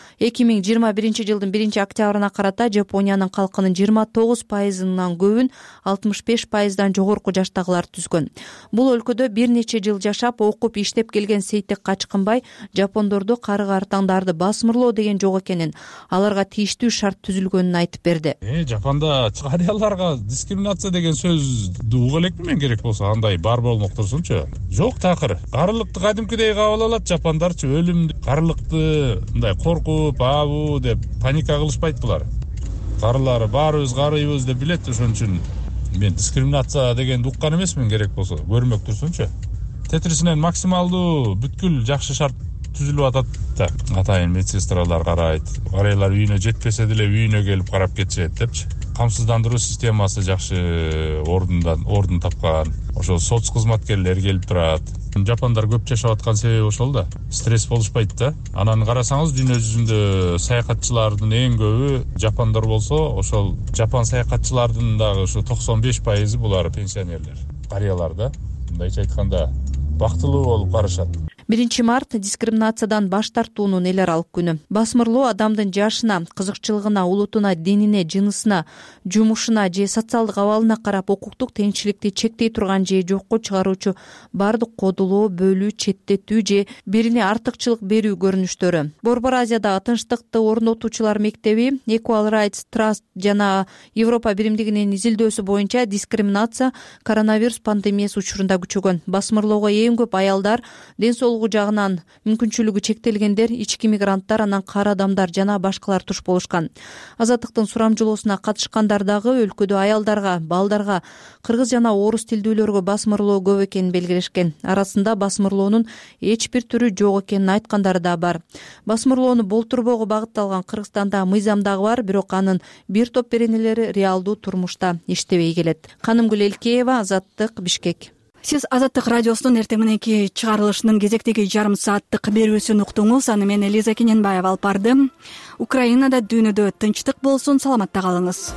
2021 жылдын 1-октябрына карата Жапониянын калкынын 29%-нан көбүн 65%дан жогорку жаштагылар түзгөн. Бул өлкөдө бир нече жыл жашап, окуп, иштеп келген Сейтек Качкынбай жапондорду карыгар таңдарды басмырлоо деген жок экенин, аларга тийиштүү шарт түзүлгөнүн айтып берди. Жапонда карыяларга дискриминация деген сөздү уга элекпи мен, керек болсо андай бар болмок турсунчу. Жок такыр. Карылыкты кадимкидей кабыл алат жапондарчы, өлүмдү, карылыкты мындай коркуу бабу деп паника кылышпайт булар. Карылары баарыбыз карыйбыз деп билет, ошон үчүн мен дискриминация дегенди уккан эмесмин, керек болсо көрмөк турсунчу. Тетрисинен максималдуу бүткүл жакшы шарт түзүлүп атат да. Атайын медсестралар карайт, карыялар үйүнө жетпесе деле үйүнө келип карап кетишет депчи. Камсыздандыруу системасы жакшы ордун тапкан. Ошол соц кызматкерлер келип турат. Жапондар көп жашап аткан себеби ошол да. Стресс болушпайт да. Анан карасаңыз, дүйнө жүзүндө саякатчылардын эң көбү жапондор болсо, ошол жапон саякатчылардын дагы ушу 95% булар пенсионерлер, карыялар да. Мындайча айтканда, бактылуу болуп карашат. 1 март дискриминациядан баш тартуунун эл аралык күнү. Басмырлоо адамдын жашына, кызыкчылыгына, улутуна, динине, жынысына, жумушуна же социалдык абалына карап укуктук теңчиликти чектей турган же жокко чыгаруучу бардык кодулоо, бөлүү, четтетүү же бирине артыкчылык берүү көрүнүштөрү. Борбор Азиядагы тынчтыкты орнотуучулар мектеби, Equal Rights Trust жана Европа биримдигинин изилдөөсү боюнча дискриминация коронавирус пандемиясы учурунда күчөгөн. Басмырлоого эң көп аялдар, ден соолугу толугу жагынан мүмкүнчүлүгү чектелгендер, ички мигранттар, анан кара адамдар жана башкалар туш болушкан. Азаттыктын сурамжылоосуна катышкандар дагы өлкөдө аялдарга, балдарга, кыргыз жана орус тилдүүлөргө басмырлоо көп экенин белгилешкен. Арасында басмырлоонун эч бир түрү жок экенин айткандары да бар. Басмырлоону болтурбоого багытталган Кыргызстанда мыйзам дагы бар, бирок анын бир топ беренелери реалдуу турмушта иштебей келет. Канымгүл Элкеева, Азаттык, Бишкек. Сиз Азаттык радиосунун эртең мененки чыгарылышынын кезектеги жарым сааттык берүүсүн уктуңуз. Аны мен Элиза Кененбаева алып бардым. Украинада дүйнөдө тынчтык болсун, саламатта калыңыз.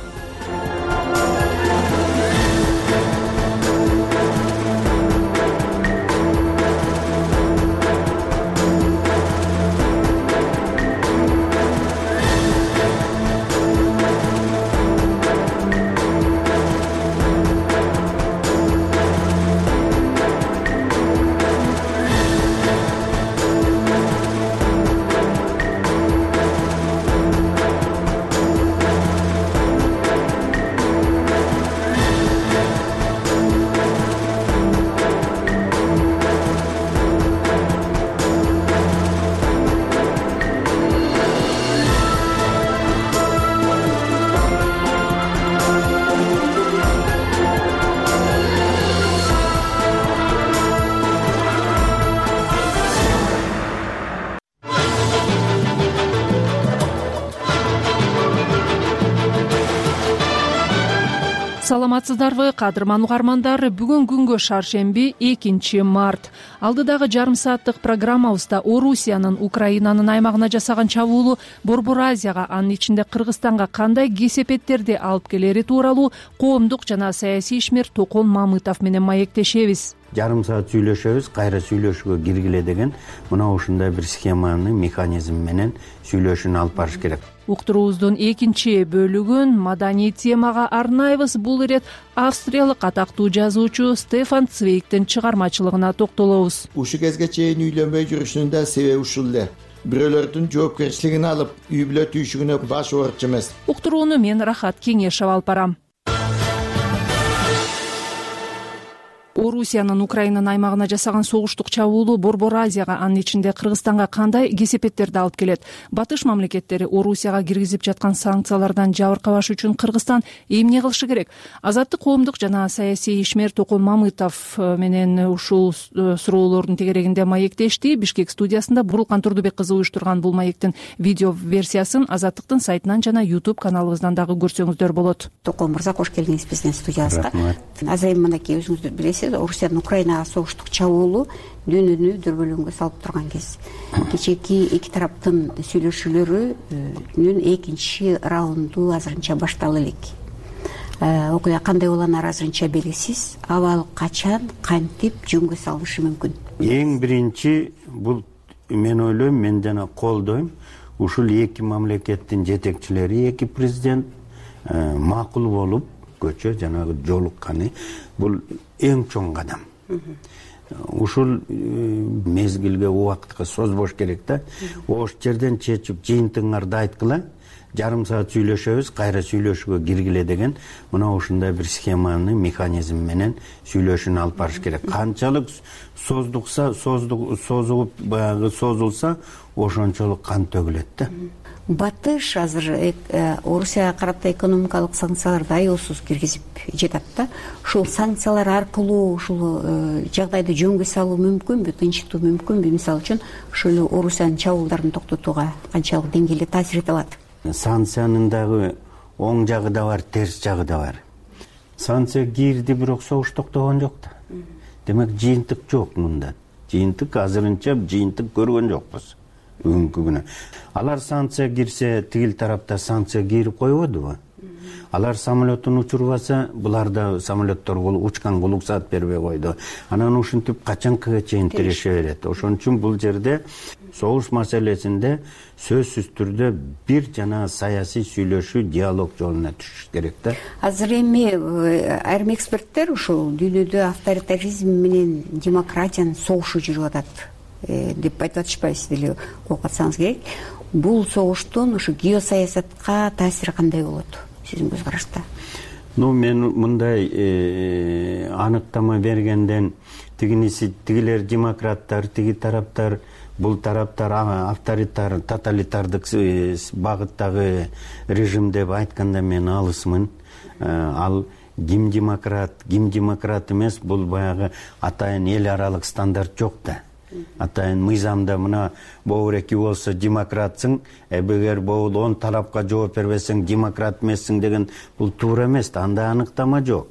Саламатсыздарбы, кадырман угармандар. Бүгүн күнгө шаршемби 2 март. Алдыдагы жарым сааттык программабызда Орусиянын Украинанын аймагына жасаган чабуулу Борбор Азияга, анын ичинде Кыргызстанга кандай кесепеттерди алып келери тууралуу коомдук жана саясий ишмер Токон Мамытов менен маектешебиз. Жарым саат сүйлөшөбүз, кайра сүйлөшүүгө киргиле деген мына ушундай бир схеманы, механизм менен сүйлөшүүнү алып барыш керек. Уктуруубуздун экинчи бөлүгүн маданий темага арнайбыз. Бул ирет австриялык атактуу жазуучу Стефан Цвейгдин чыгармачылыгына токтолобуз. Ушу кезге чейин үйлөнбөй жүрүшүнүн да себеби ушул эле. Бирөөлөрдүн жоопкерчилигин алып, үй бүлө түйшүгүнө баш оорутчу эмес. Уктурууну мен Рахат Кеңешева алып барам. Орусиянын Украинанын аймагына жасаган согуштук чабуулу Борбор Азияга, анын ичинде Кыргызстанга кандай кесепеттерди алып келет? Батыш мамлекеттери Орусияга киргизип жаткан санкциялардан жабыркабаш үчүн Кыргызстан эмне кылышы керек? Азаттык коомдук жана саясий ишмер Токон Мамытов менен ушул суроолордун тегерегинде маектешти. Бишкек студиясында Бурулкан Турдубек кызы уюштурган бул маектин видео версиясын Азаттыктын сайтынан жана YouTube каналыбыздан дагы көрсөңүздөр болот. Токон мырза, кош келдиңиз биздин студиябызга. Азайым мынакей, өзүңүздөр билесиз, Орусиянын Украинага согуштук чабуулу дүйнөнү дүрбөлөңгө салып турган кез. Кечээки эки тараптын сүйлөшүүлөрүнүн экинчи раунду азырынча башталып элек. Окуя кандай болоору азырынча белгисиз. Абал качан, кантип жөнгө салынышы мүмкүн? Эң биринчи бул мен ойлойм, мен жана колдойм. Ушул эки мамлекеттин жетекчилери, эки президент макул болуп көчө жанагы жолукканы бул эң чоң кадам. Ушул мезгилге, убакытка созбош керек да. Ош жерден чечип жыйынтыгыңарды айткыла, жарым саат сүйлөшөбүз, кайра сүйлөшүүгө киргиле деген мына ушундай бир схеманы, механизм менен сүйлөшүүнү алып барыш керек. Канчалык созулса, ошончолук кан төгүлөт да. Батыш азыр Орусияга карата экономикалык санкцияларды аяусуз киргизип жатат да. Ушул санкциялар аркылуу ушул жагдайды жөнгө салуу мүмкүнбү, тынчтуу мүмкүнбү? Мисалы үчүн ушул Орусиянын чабуулдарын токтотууга канчалык деңгээлде таасир эте алат? Санкциянын дагы оң жагы да бар, терс жагы да бар. Санкция кирди, бирок согуш токтогон жок да. Демек жыйынтык жок мында. Жыйынтык азырынча жыйынтык көргөн жокпуз. Бүгүнкү күнү алар санкция кирсе, тигил тарапта санкция кирип койбодубу? Алар самолетун учурбаса, булар да самолеттор учканга уруксаат бербей койду. Анан ушинтип качанкыга чейин тиреше берет. Ошон үчүн бул жерде согуш маселесинде сөзсүз түрдө бир жана саясий сүйлөшүү, диалог жолуна түшүш керек да. Азыр эми айрым эксперттер ушул дүйнөдө авторитаризм менен демократиянын согушу жүрүп атат деп айтып атышпайсыз деле, окуп атсаңыз керек. Бул согуштун ушу геосаясатка таасири кандай болот сиздин көз карашта? Мен мындай аныктама бергенден тигилер демократтар, тиги тараптар, бул тараптар авторитар, тоталитардык багыттагы режим деп айтканда мен алысмын. Ал ким демократ эмес, бул баягы атайын эл аралык стандарт жок да. Атайын мыйзамда мына боуреки болсо демократсың, эгер боул 10 тарапка жооп бербесең демократ эмессиң деген бул туура эмес, анда аныктама жок.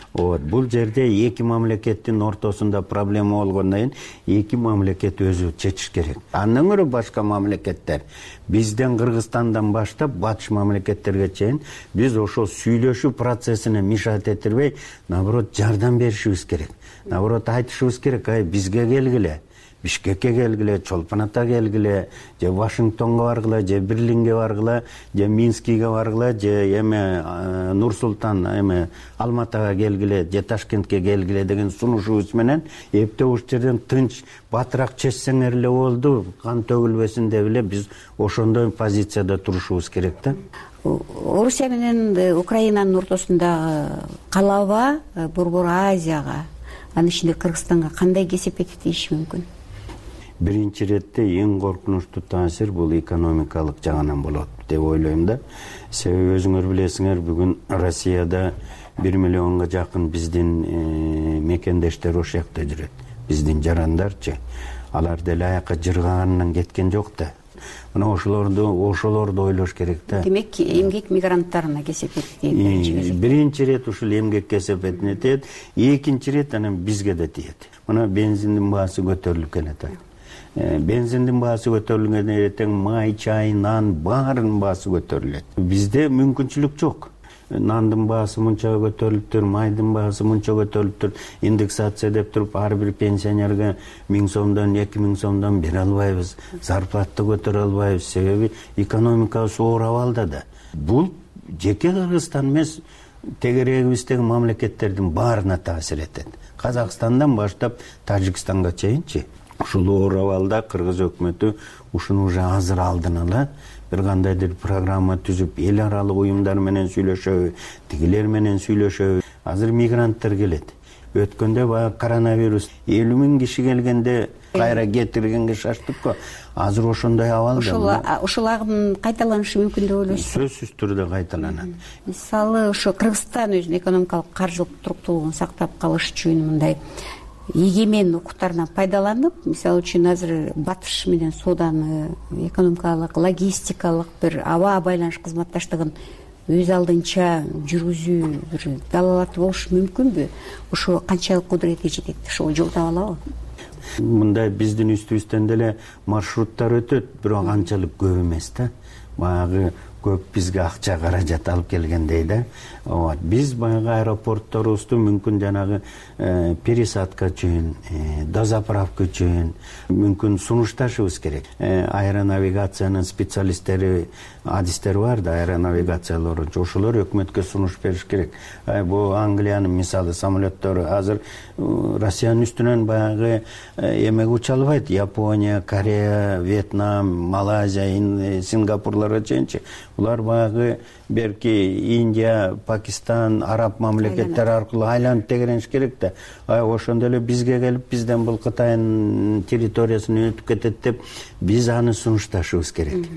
Бул жерде эки мамлекеттин ортосунда проблема болгондон кийин эки мамлекет өзү чечиш керек. Андан көрө башка мамлекеттер, бизден Кыргызстандан баштап батыш мамлекеттерге чейин биз ошол сүйлөшүү процессине мешать этирбей, наоборот жардам беришибиз керек. Наоборот айтышыбыз керек, бизге келгиле, Бишкекке келгиле, Чолпон-Ата келгиле, же Вашингтонго баргыла, же Берлинге баргыла, же Минскиге баргыла, же эме Нур-Султан, эме Алматага келгиле, же Ташкентке келгиле деген сунушубуз менен эптеп ушул жерден тынч батыраак чечсеңер эле болду, кан төгүлбесин деп эле биз ошондой позицияда турушубуз керек да. Орусия менен Украинанын ортосундагы калаба Борбор Азияга, анын ичинде Кыргызстанга кандай кесепет тийиши мүмкүн? Биринчи иретте эң коркунучтуу таасир бул экономикалык жагынан болот деп ойлойм да. Себеби өзүңөр билесиңер, бүгүн Россияда 1 миллионго жакын биздин мекендештер ошол жакта жүрөт. Биздин жарандарчы. Алар деле аяка жыргаганынан кеткен жок да. Мына ошолорду ойлош керек да. Демек, эмгек мигранттарына кесепет тиет. Биринчи ирет ушул эмгек кесепетине тиет, экинчи ирет анан бизге да тиет. Мына бензиндин баасы көтөрүлүп келет. Бензиндин баасы көтөрүлгөн эртең май, чай, нан баарынын баасы көтөрүлөт. Бизде мүмкүнчүлүк жок. Нандын баасы мынча көтөрүлүптүр, майдын баасы мынча көтөрүлүптүр. Индексация деп туруп ар бир пенсионерге 1000 сомдон, 2000 сомдон бере албайбыз. Зарплатты көтөрө албайбыз. Себеби экономикабыз оор абалда да. Бул жеке Кыргызстан эмес, тегерегибиздеги мамлекеттердин баарына таасир этет. Казакстандан баштап Тажикстанга чейинчи. Ушул оор абалда Кыргыз өкмөтү ушуну уже азыр алдын ала бир кандайдыр программа түзүп, эл аралык уюмдар менен сүйлөшөбү, тигилер менен сүйлөшөбү. Азыр мигранттар келет. Өткөндө баягы коронавирус 50.000 киши келгенде кайра кетиргенге шаштык го. Азыр ошондой абалда. Ушул агым кайталанышы мүмкүн деп ойлойсуз? Сөзсүз түрдө кайталанат. Мисалы, ошо Кыргызстан өзүнүн экономикалык каржылык туруктуулугун сактап калыш үчүн мындай эгемен укуктарынан пайдаланып, мисалы үчүн азыр батыш менен сооданы, экономикалык, логистикалык бир аба байланыш кызматташтыгын өз алдынча жүргүзүү бир далалаты болушу мүмкүнбү? Ошо канчалык кудуретке жетет? Ошол жол таба алабы? Мындай биздин үстүбүздөн деле маршруттар өтөт, бирок анчалык көп эмес да. Баягы көп бизге акча каражат алып келгендей да. Биз баягы аэропортторубузду мүмкүн жанагы пересадка үчүн, дозаправка үчүн мүмкүн сунушташыбыз керек. Аэронавигациянын специалисттери, адистер бар да, аэронавигациялар, ошолор өкмөткө сунуш бериш керек. Бул Англиянын мисалы самолеттору азыр Россиянын үстүнөн баягы эмеге уча албайт. Япония, Корея, Вьетнам, Малайзия, Сингапурларга чейинчи. Улар баягы берки Индия, Пакистан, араб мамлекеттер аркылуу айланып тегерениш керек да. Ошондо эле бизге келип, бизден бул Кытайдын территориясына өтүп кетет деп, биз аны сунушташыбыз керек.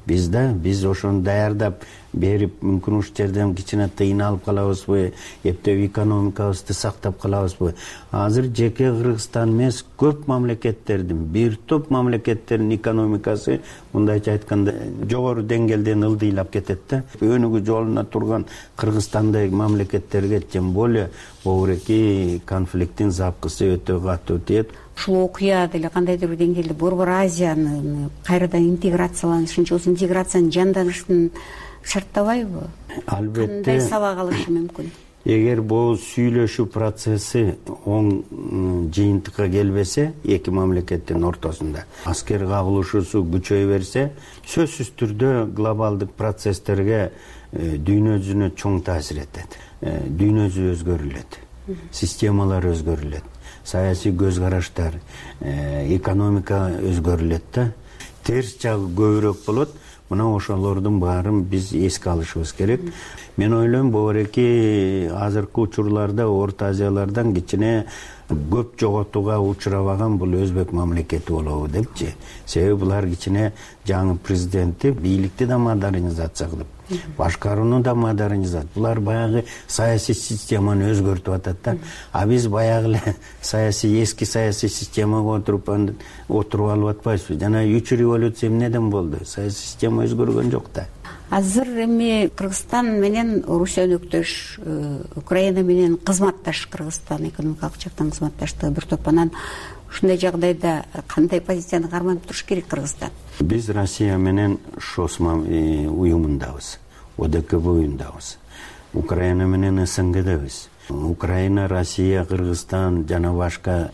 Биз ошону даярдап берип, мүмкүн ушул жерден кичине тыйналып калабызбы, эптеп экономикабызды сактап калабызбы? Азыр жеке Кыргызстан эмес, көп мамлекеттердин, бир топ мамлекеттердин экономикасы мындайча айтканда жогору деңгээлден ылдыйлап кетет да. Өнүгүү жолуна турган Кыргызстандагы мамлекеттерге тем более богуреки конфликттин запкысы өтө катуу тиет. Ушул окуя деле кандайдыр бир деңгээлде Борбор Азияны кайрадан интеграцияланышын, ошол интеграциянын жанданышын шарттабайбы? Албетте. Кандай сабак алышы мүмкүн? Эгер бул сүйлөшүү процесси оң жыйынтыкка келбесе, эки мамлекеттин ортосунда аскер кагылышуусу күчөй берсе, сөзсүз түрдө глобалдык процесстерге дүйнө жүзүнө чоң таасир этет. Дүйнө жүзү өзгөрүлөт, системалар өзгөрүлөт, саясий көз караштар, экономика өзгөрүлөт да. Терс жагы көбүрөөк болот. Мына ошолордун баарын биз эске алышыбыз керек. Мен ойлойм, богуреки азыркы учурларда Орто Азиялардан кичине көп жоготууга учурабаган бул өзбек мамлекети болобу депчи. Себеби булар кичине жаңы президенти бийликти да модернизация кылып, башкарууну да модернизация. Булар баягы саясий системаны өзгөртүп атат да. А биз баягы эле эски саясий системага отуруп алып атпайбызбы? Жана 3 революция эмнеден болду? Саясий система өзгөргөн жок да. Азыр эми Кыргызстан менен Орусия өнөктөш, Украина менен кызматташ, Кыргызстан экономикалык жактан кызматташтыгы бир топ. Анан ушундай жагдайда кандай позицияны карманып туруш керек Кыргызстан? Биз Россия менен ШОС уюмундабыз, ОДКБ уюмундабыз. Украина менен СНГдебиз. Украина, Россия, Кыргызстан жана башка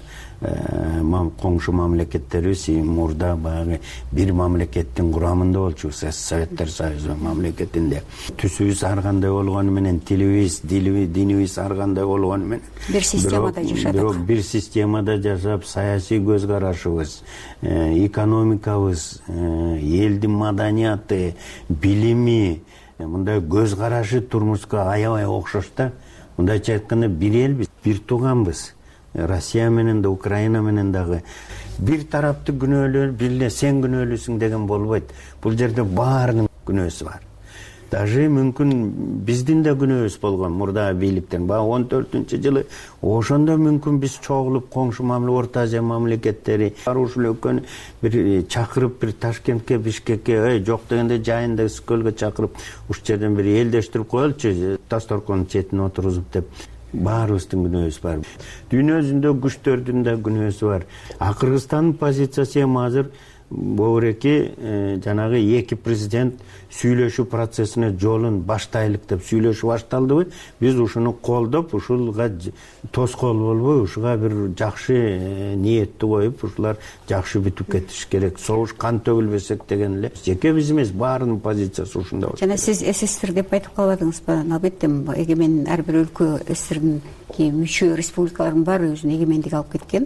коңшу мамлекеттерибиз мурда баягы бир мамлекеттин курамында болчубуз, Советтер Союзу мамлекетинде. Түсүбүз ар кандай болгону менен, тилибиз, динибиз ар кандай болгону менен бир системада жашадык. Бирок бир системада жашап, саясий көз карашыбыз, экономикабыз, элдин маданияты, билими, мындай көз карашы турмушка аябай окшош да. Мындайча айтканда бир элбиз, бир тууганбыз. Россия менен да, Украина менен дагы бир тараптуу күнөөлөр, бир сен күнөөлүүсүң деген болбойт. Бул жерде баарынын күнөөсү бар. Даже мүмкүн биздин да күнөөбүз болгон мурда бийликтен. Баягы 14-жылы ошондо мүмкүн биз чогулуп коңшу Орто Азия мамлекеттери ушул өлкөнү бир чакырып, бир Ташкентке, Бишкекке, жок дегенде жайында Скөлгө чакырып, уш жерден бир элдештирип коелучу, таш торконун четине отургузуп деп. Баарыбыздын күнөөбүз бар. Дүйнө жүзүндө күчтөрдүн да күнөөсү бар. А Кыргызстандын позициясы эми азыр бобуреки жанагы эки президент сүйлөшүү процессине жолун баштайлык деп сүйлөшүү башталдыбы? Биз ушуну колдоп, ушулга тоскоол болбой, ушуга бир жакшы ниетти коюп, ушулар жакшы бүтүп кетиш керек. Согуш кан төгүлбөсөк деген эле. Жеке биз эмес, баарынын позициясы ушундай болот. Жана сиз СССР деп айтып калбадыңызбы? Албетте эгемен ар бир өлкө СССРдин мүчө республикалардын баары өзүнүн эгемендиги алып кеткен.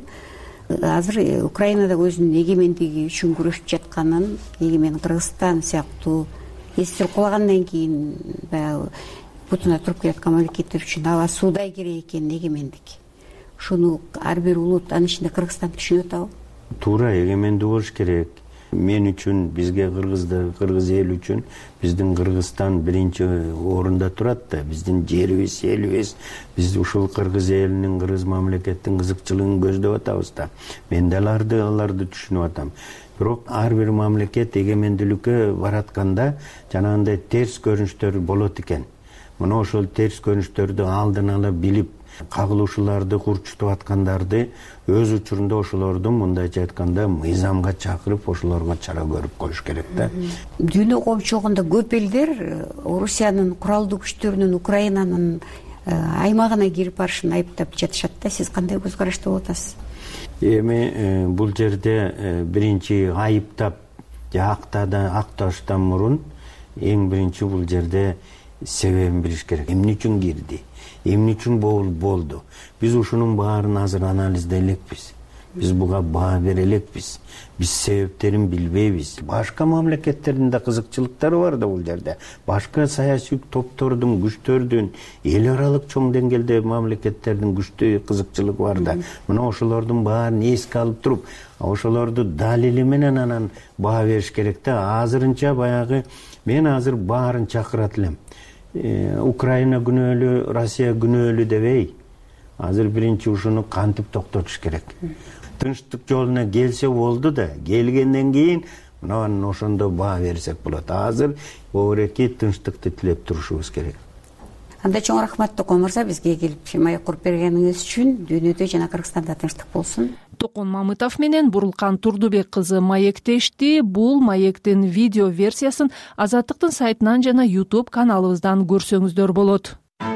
Азыр Украинада өзүнүн эгемендиги үчүн күрөшүп жатканын, эгемен Кыргызстан сыяктуу СССР кулагандан кийин баягы бутуна туруп келаткан мамлекеттер үчүн аба суудай керек экен эгемендик. Ушуну ар бир улут, анын ичинде Кыргызстан түшүнүп атабы? Туура, эгемендүү болуш керек. Мен үчүн, бизге кыргыз эл үчүн биздин Кыргызстан биринчи орунда турат да. Биздин жерибиз, элибиз, биз ушул кыргыз элинин, кыргыз мамлекеттин кызыкчылыгын көздөп атабыз да. Мен да аларды түшүнүп атам. Бирок ар бир мамлекет эгемендүүлүккө баратканда жанагындай терс көрүнүштөр болот экен. Мына ошол терс көрүнүштөрдү алдын ала билип, кагылышууларды курчутуп аткандарды өз учурунда ошолордун мындайча айтканда мыйзамга чакырып, ошолорго чара көрүп коюш керек да. Дүйнө коомчулугунда көп элдер Орусиянын куралдуу күчтөрүнүн Украинанын аймагына кирип барышын айыптап жатышат да. Сиз кандай көз карашта болуп атасыз? Эми бул жерде биринчи айыптап же акташтан мурун эң биринчи бул жерде себебин билиш керек. Эмне үчүн кирди? Эмне үчүн болду? Биз ушунун баарын азыр анализдей элекпиз. Биз буга баа бере элекпиз. Биз себептерин билбейбиз. Башка мамлекеттердин да кызыкчылыктары бар да бул жерде. Башка саясий топтордун, күчтөрдүн, эл аралык чоң деңгээлде мамлекеттердин күчтүү кызыкчылыгы бар да. Мына ошолордун баарын эске алып туруп, ошолорду далили менен анан баа бериш керек да. Азырынча баягы мен азыр баарын чакырат элем. Украина күнөөлүү, Россия күнөөлүү дебей, азыр биринчи ушуну кантип токтотуш керек. Тынчтык жолуна келсе болду да, келгенден кийин мына ошондо баа берсек болот. Азыр бобуреки тынчтыкты тилеп турушубуз керек. Анда чоң рахмат Токон мырза, бизге келип маек куруп бергениңиз үчүн. Дүйнөдө жана Кыргызстанда тынчтык болсун. Токон Мамытов менен Бурулкан Турдубек кызы маектешти. Бул маектин видео версиясын Азаттыктын сайтынан жана YouTube каналыбыздан көрсөңүздөр болот.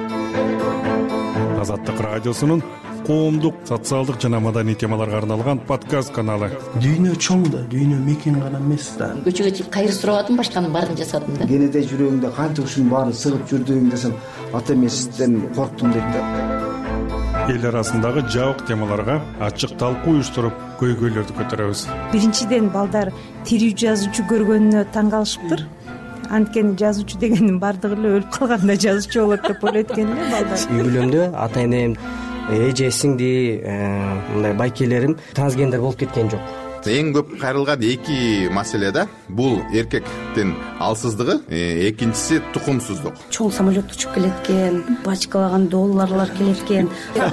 Азаттык радиосунун коомдук, социалдык жана маданий темаларга арналган подкаст каналы. Дүйнө чоң да, дүйнө мекен гана эмес да. Көчөгө чыгып кайыр сурабадым, башканын баарын жасадым да. Кенеде жүрөгүңдө канча ушунун баарын сыгып жүрдүң десем, ата мен сизден корктум дейт да. Эл арасындагы жабык темаларга ачык талкуу уюштуруп, көйгөйлөрдү көтөрөбүз. Биринчиден балдар тирүү жазуучу көргөнүнө таң калышыптыр. Анткени жазуучу дегендин бардыгы эле өлүп калганда жазуучу болот деп ойлойт экен эле балдар. Үй бүлөмдө ата энем эже сиңди мындай байкелерим трансгендер болуп кеткен жок. Эң көп кайрылган эки маселе да, бул эркектин алсыздыгы, экинчиси тукумсуздук. Чоң самолет учуп келет экен, бачкалаган долларлар келет экен.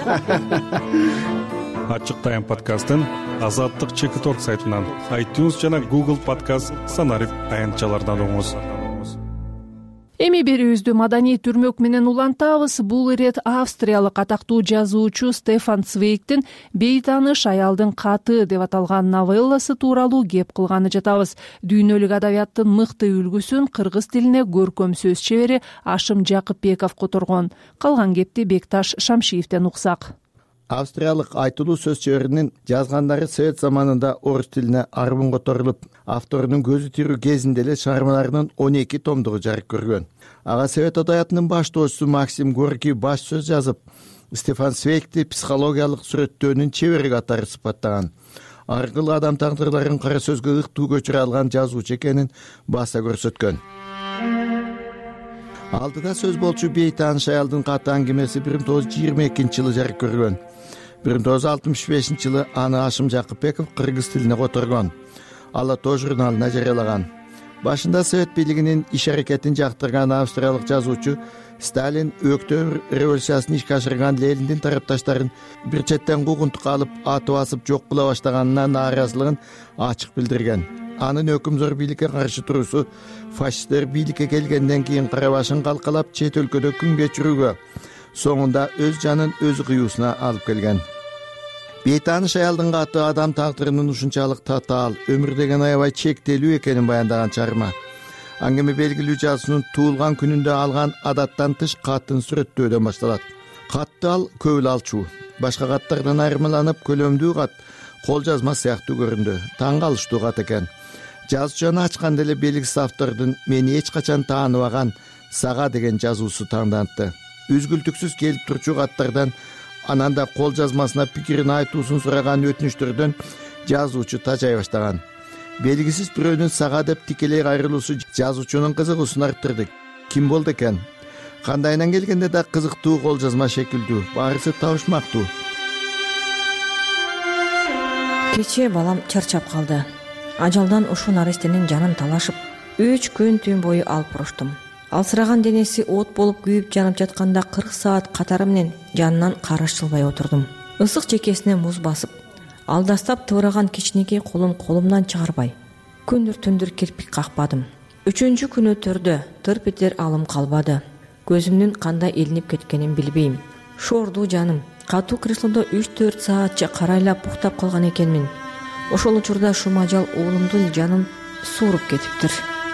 Ачык Тайм подкастын Азаттык Чекиторг сайтынан, iTunes жана Google подкаст санарип аянтчалардан угуңуз. Эми берүүбүздү маданий түрмөк менен улантабыз. Бул ирет австриялык атактуу жазуучу Стефан Цвейгтин «Бейтааныш аялдын каты» деп аталган новелласы тууралуу кеп кылганы жатабыз. Дүйнөлүк адабияттын мыкты үлгүсүн кыргыз тилине көркөм сөз чебери Ашым Жакыпбеков которгон. Калган кепти Бекташ Шамшиевден уксак. Австриялык айтылуу сөз чеберинин жазгандары Совет заманында орус тилине арбын которулуп, авторунун көзү тирүү кезинде эле чыгармаларынын 12 томдугу жарык көргөн. Ага Совет адабиятынын баштоочусу Максим Горький баш сөз жазып, Стефан Цвейгти психологиялык сүрөттөөнүн чебери катары сыпаттаган. Аркылуу адам тагдырларын кара сөзгө ыктуу көчүрө алган жазуучу экенин баса көрсөткөн. Алдыда сөз болчу «Бейтааныш аялдын каты» аңгемеси 1922-жылы жарык көргөн. 1965-жылы аны Ашым Жакыпбеков кыргыз тилине которгон. Ала Тоо журналына жарыялаган. Башында Совет бийлигинин иш-аракетин жактырган австриялык жазуучу Сталин Өктөбүр революциясын ишке ашырган Лениндин тарапташтарын бир четтен куугунтукка алып, атып басып жок кыла баштаганына нааразылыгын ачык билдирген. Анын өкүмзор бийликке каршы туруусу фашисттер бийликке келгенден кийин кара башын калкалап чет өлкөдө күн кечирүүгө, соңунда өз жанын өзү кыюусуна алып келген. Бейтааныш аялдын каты адам тагдырынын ушунчалык татаал, өмүр деген аябай чектелүү экенин баяндаган чыгарма. Аңгеме белгилүү жазуучунун туулган күнүндө алган адаттан тыш катын сүрөттөөдөн башталат. Катты ал көбүл алчу, башка каттардан айырмаланып көлөмдүү кат, кол жазма сыяктуу көрүндү. Таң калыштуу кат экен. Жазуучуну ачканда эле белгисиз автордун мени эч качан тааныбаган Сага деген жазуусу таңдантты. Үзгүлтүксүз келип турчу каттардан, анан да кол жазмасына пикирин айтуусун сураган өтүнүчтөрдөн жазуучу тажай баштаган. Белгисиз бирөөнүн Сага деп тикелей кайрылуусу жазуучунун кызыгуусун арттырды. Ким болду экен? Кандайынан келгенде да кызыктуу кол жазма шекилдүү, баарысы табышмактуу. Кечээ балам чарчап калды. Ажалдан ушул нарестенин жанын талашып, 3 күн түн бою алып уруштум. Алсыраган денеси от болуп күйүп жанып жатканда 40 саат катары менен жанынан карашылбай отурдум. Ысык чекесине муз басып, алдастап тыбыраган кичинекей колун колумдан чыгарбай, күндүр-түндүр кирпик какпадым. 3-күн өтөрдө тырп этер алым калбады. Көзүмдүн кандай илинип кеткенин билбейм. Шордуу жаным, катуу креслодо 3-4 саатча карайлап буктап калган экенмин. Ошол учурда шумажал уулумдун жанын сууруп кетиптир.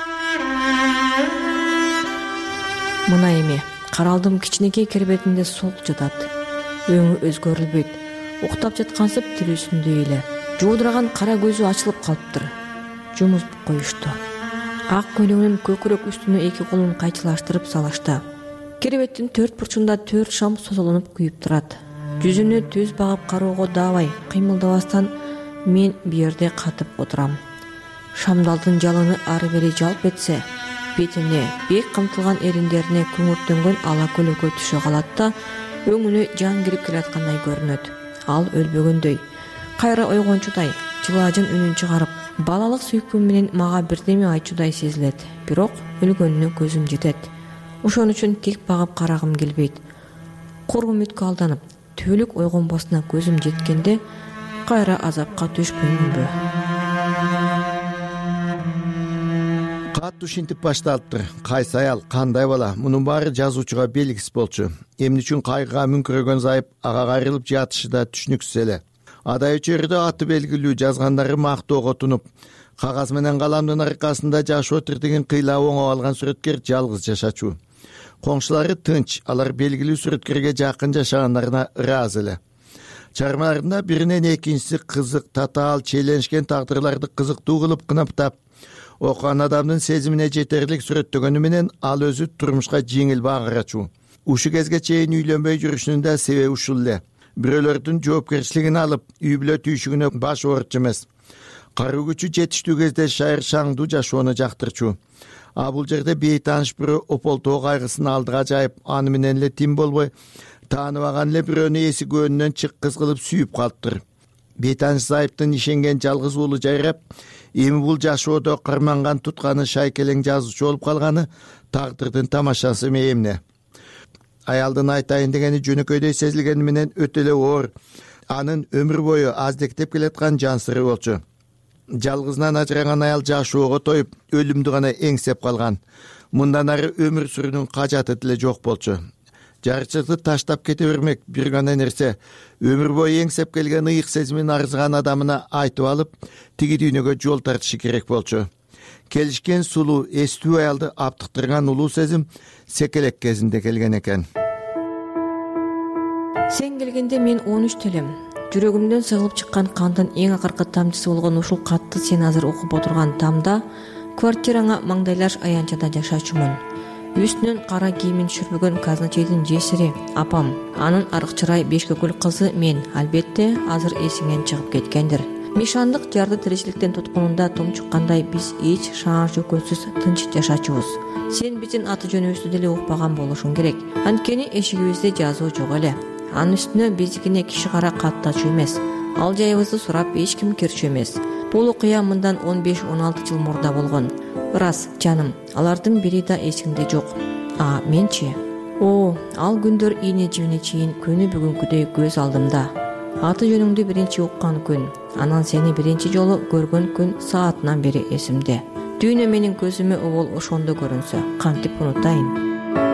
Мына эми каралдым кичинекей кербетинде солк жатат. Өңү өзгөрүлбөйт. Уктап жаткансып тирүүсүндөй эле. Жуудураган кара көзү ачылып калыптыр. Жумузуп коюшту. Ак көйлөгүнүн көкүрөк үстүнө 2 колун кайчылаштырып салышты. Кербеттин 4 бурчунда 4 шам созолонуп күйүп турат. Жүзүнө түз багып кароого даабай кыймылдабастан мен бу жерде катып отурам. Шамдалдын жалыны ары бери жалп этсе, бетине, бек камтылган эриндерине күңүртөнгөн ала көлөкө түшө калат да, өңүнө жан кирип келаткандай көрүнөт. Ал өлбөгөндөй, кайра ойгончудай, жылаажын үнүн чыгарып, балалык сүйкүм менен мага бирдеме айтчудай сезилет. Бирок өлгөнүнө көзүм жетет. Ошон үчүн тик багып карагым келбейт. Кур үмүткө алданып, түбөлүк ойгонбосуна көзүм жеткенде кайра азапка түшпөймүнбү? Кат ушинтип башталыптыр. Кайсы аял, кандай бала, мунун баары жазуучуга белгисиз болчу. Эмне үчүн кайгыга мүңкүрөгөн зайып ага кайрылып жатышы да түшүнүксүз эле. Адай өчөрдө аты белгилүү жазгандары мактоого тунуп, кагаз менен каламдын аркасында жашоо тирдигин кыйлап оңоп алган сүрөткер жалгыз жашачу. Коңшулары тынч, алар белгилүү сүрөткерге жакын жашагандарына ыраазы эле. Чыгармаларында биринен экинчиси кызык, татаал, челенишкен тагдырларды кызыктуу кылып кынаптап, окуган адамдын сезимине жетерлик сүрөттөгөнү менен ал өзү турмушка жеңил багырачу. Ушу кезге чейин үйлөнбөй жүрүшүнүн да себеби ушул эле. Бирөөлөрдүн жоопкерчилигин алып, үй бүлө түйшүгүнө баш оорутчу эмес. Каруу күчү жетиштүү кезде шайыр шаңдуу жашоону жактырчу. А бул жерде бейтааныш бирөө ополтоо кайгысын алдыга жайып, аны менен эле тим болбой, тааныбаган эле бирөөнү эси көөнүнөн чыккыз кылып сүйүп калыптыр. Бейтаныш Зайыптын ишенген жалгыз уулу жайрап, эми бул жашоодо кырманган тутканы шайкелең жазуучу болуп калганы тагдырдын тамашасы эмне. Аялдын айтайын дегени жөнөкөйдөй сезилгени менен өтө эле оор, анын өмүр бою аздектеп келаткан жан сыры болчу. Жалгызынан ажыраган аял жашоого тоюп, өлүмдү гана эңсеп калган. Мындан ары өмүр сүрүүнүн кажаты деле жок болчу. Жарчыкты таштап кете бермек бир гана нерсе, өмүр бою эңсеп келген ыйык сезимин арзыган адамына айтып алып, тиги дүйнөгө жол тартышы керек болчу. Келишкен сулуу, эстүү аялды аптыктырган улуу сезим секелек кезинде келген экен. Сен келгенде мен 13 элем. Жүрөгүмдөн сыгылып чыккан кандын эң акыркы тамчысы болгон ушул катты сен азыр окуп отурган тамда квартираңа маңдайлаш аянчада жашачумун. Үстүнөн кара кийимин түшүрбөгөн казначейдин жесири апам, анын арык чырай бешкөкүл кызы мен, албетте азыр эсиңен чыгып кеткендир. Мишандык жарды тиричиликтен туткунунда тумчуккандай биз эч шаар жөкөсүз тынч жашачубуз. Сен биздин аты жөнүбүздү деле укпаган болушуң керек. Анткени эшигибизде жазуу жок эле. Анын үстүнө биздикине киши кара каттачу эмес. Ал жайыбызды сурап эч ким кирчү эмес. Бул окуя мындан 15-16 жыл мурда болгон. Рас, жаным, алардын бири да эсиңде жок. А менчи? Ал күндөр ийне жибине чейин күнү бүгүнкүдөй көз алдымда. Аты жөнүңдү биринчи уккан күн, анан сени биринчи жолу көргөн күн саатынан бери эсимде. Дүйнө менин көзүмө обол ошондо көрүнсө, кантип унутайын?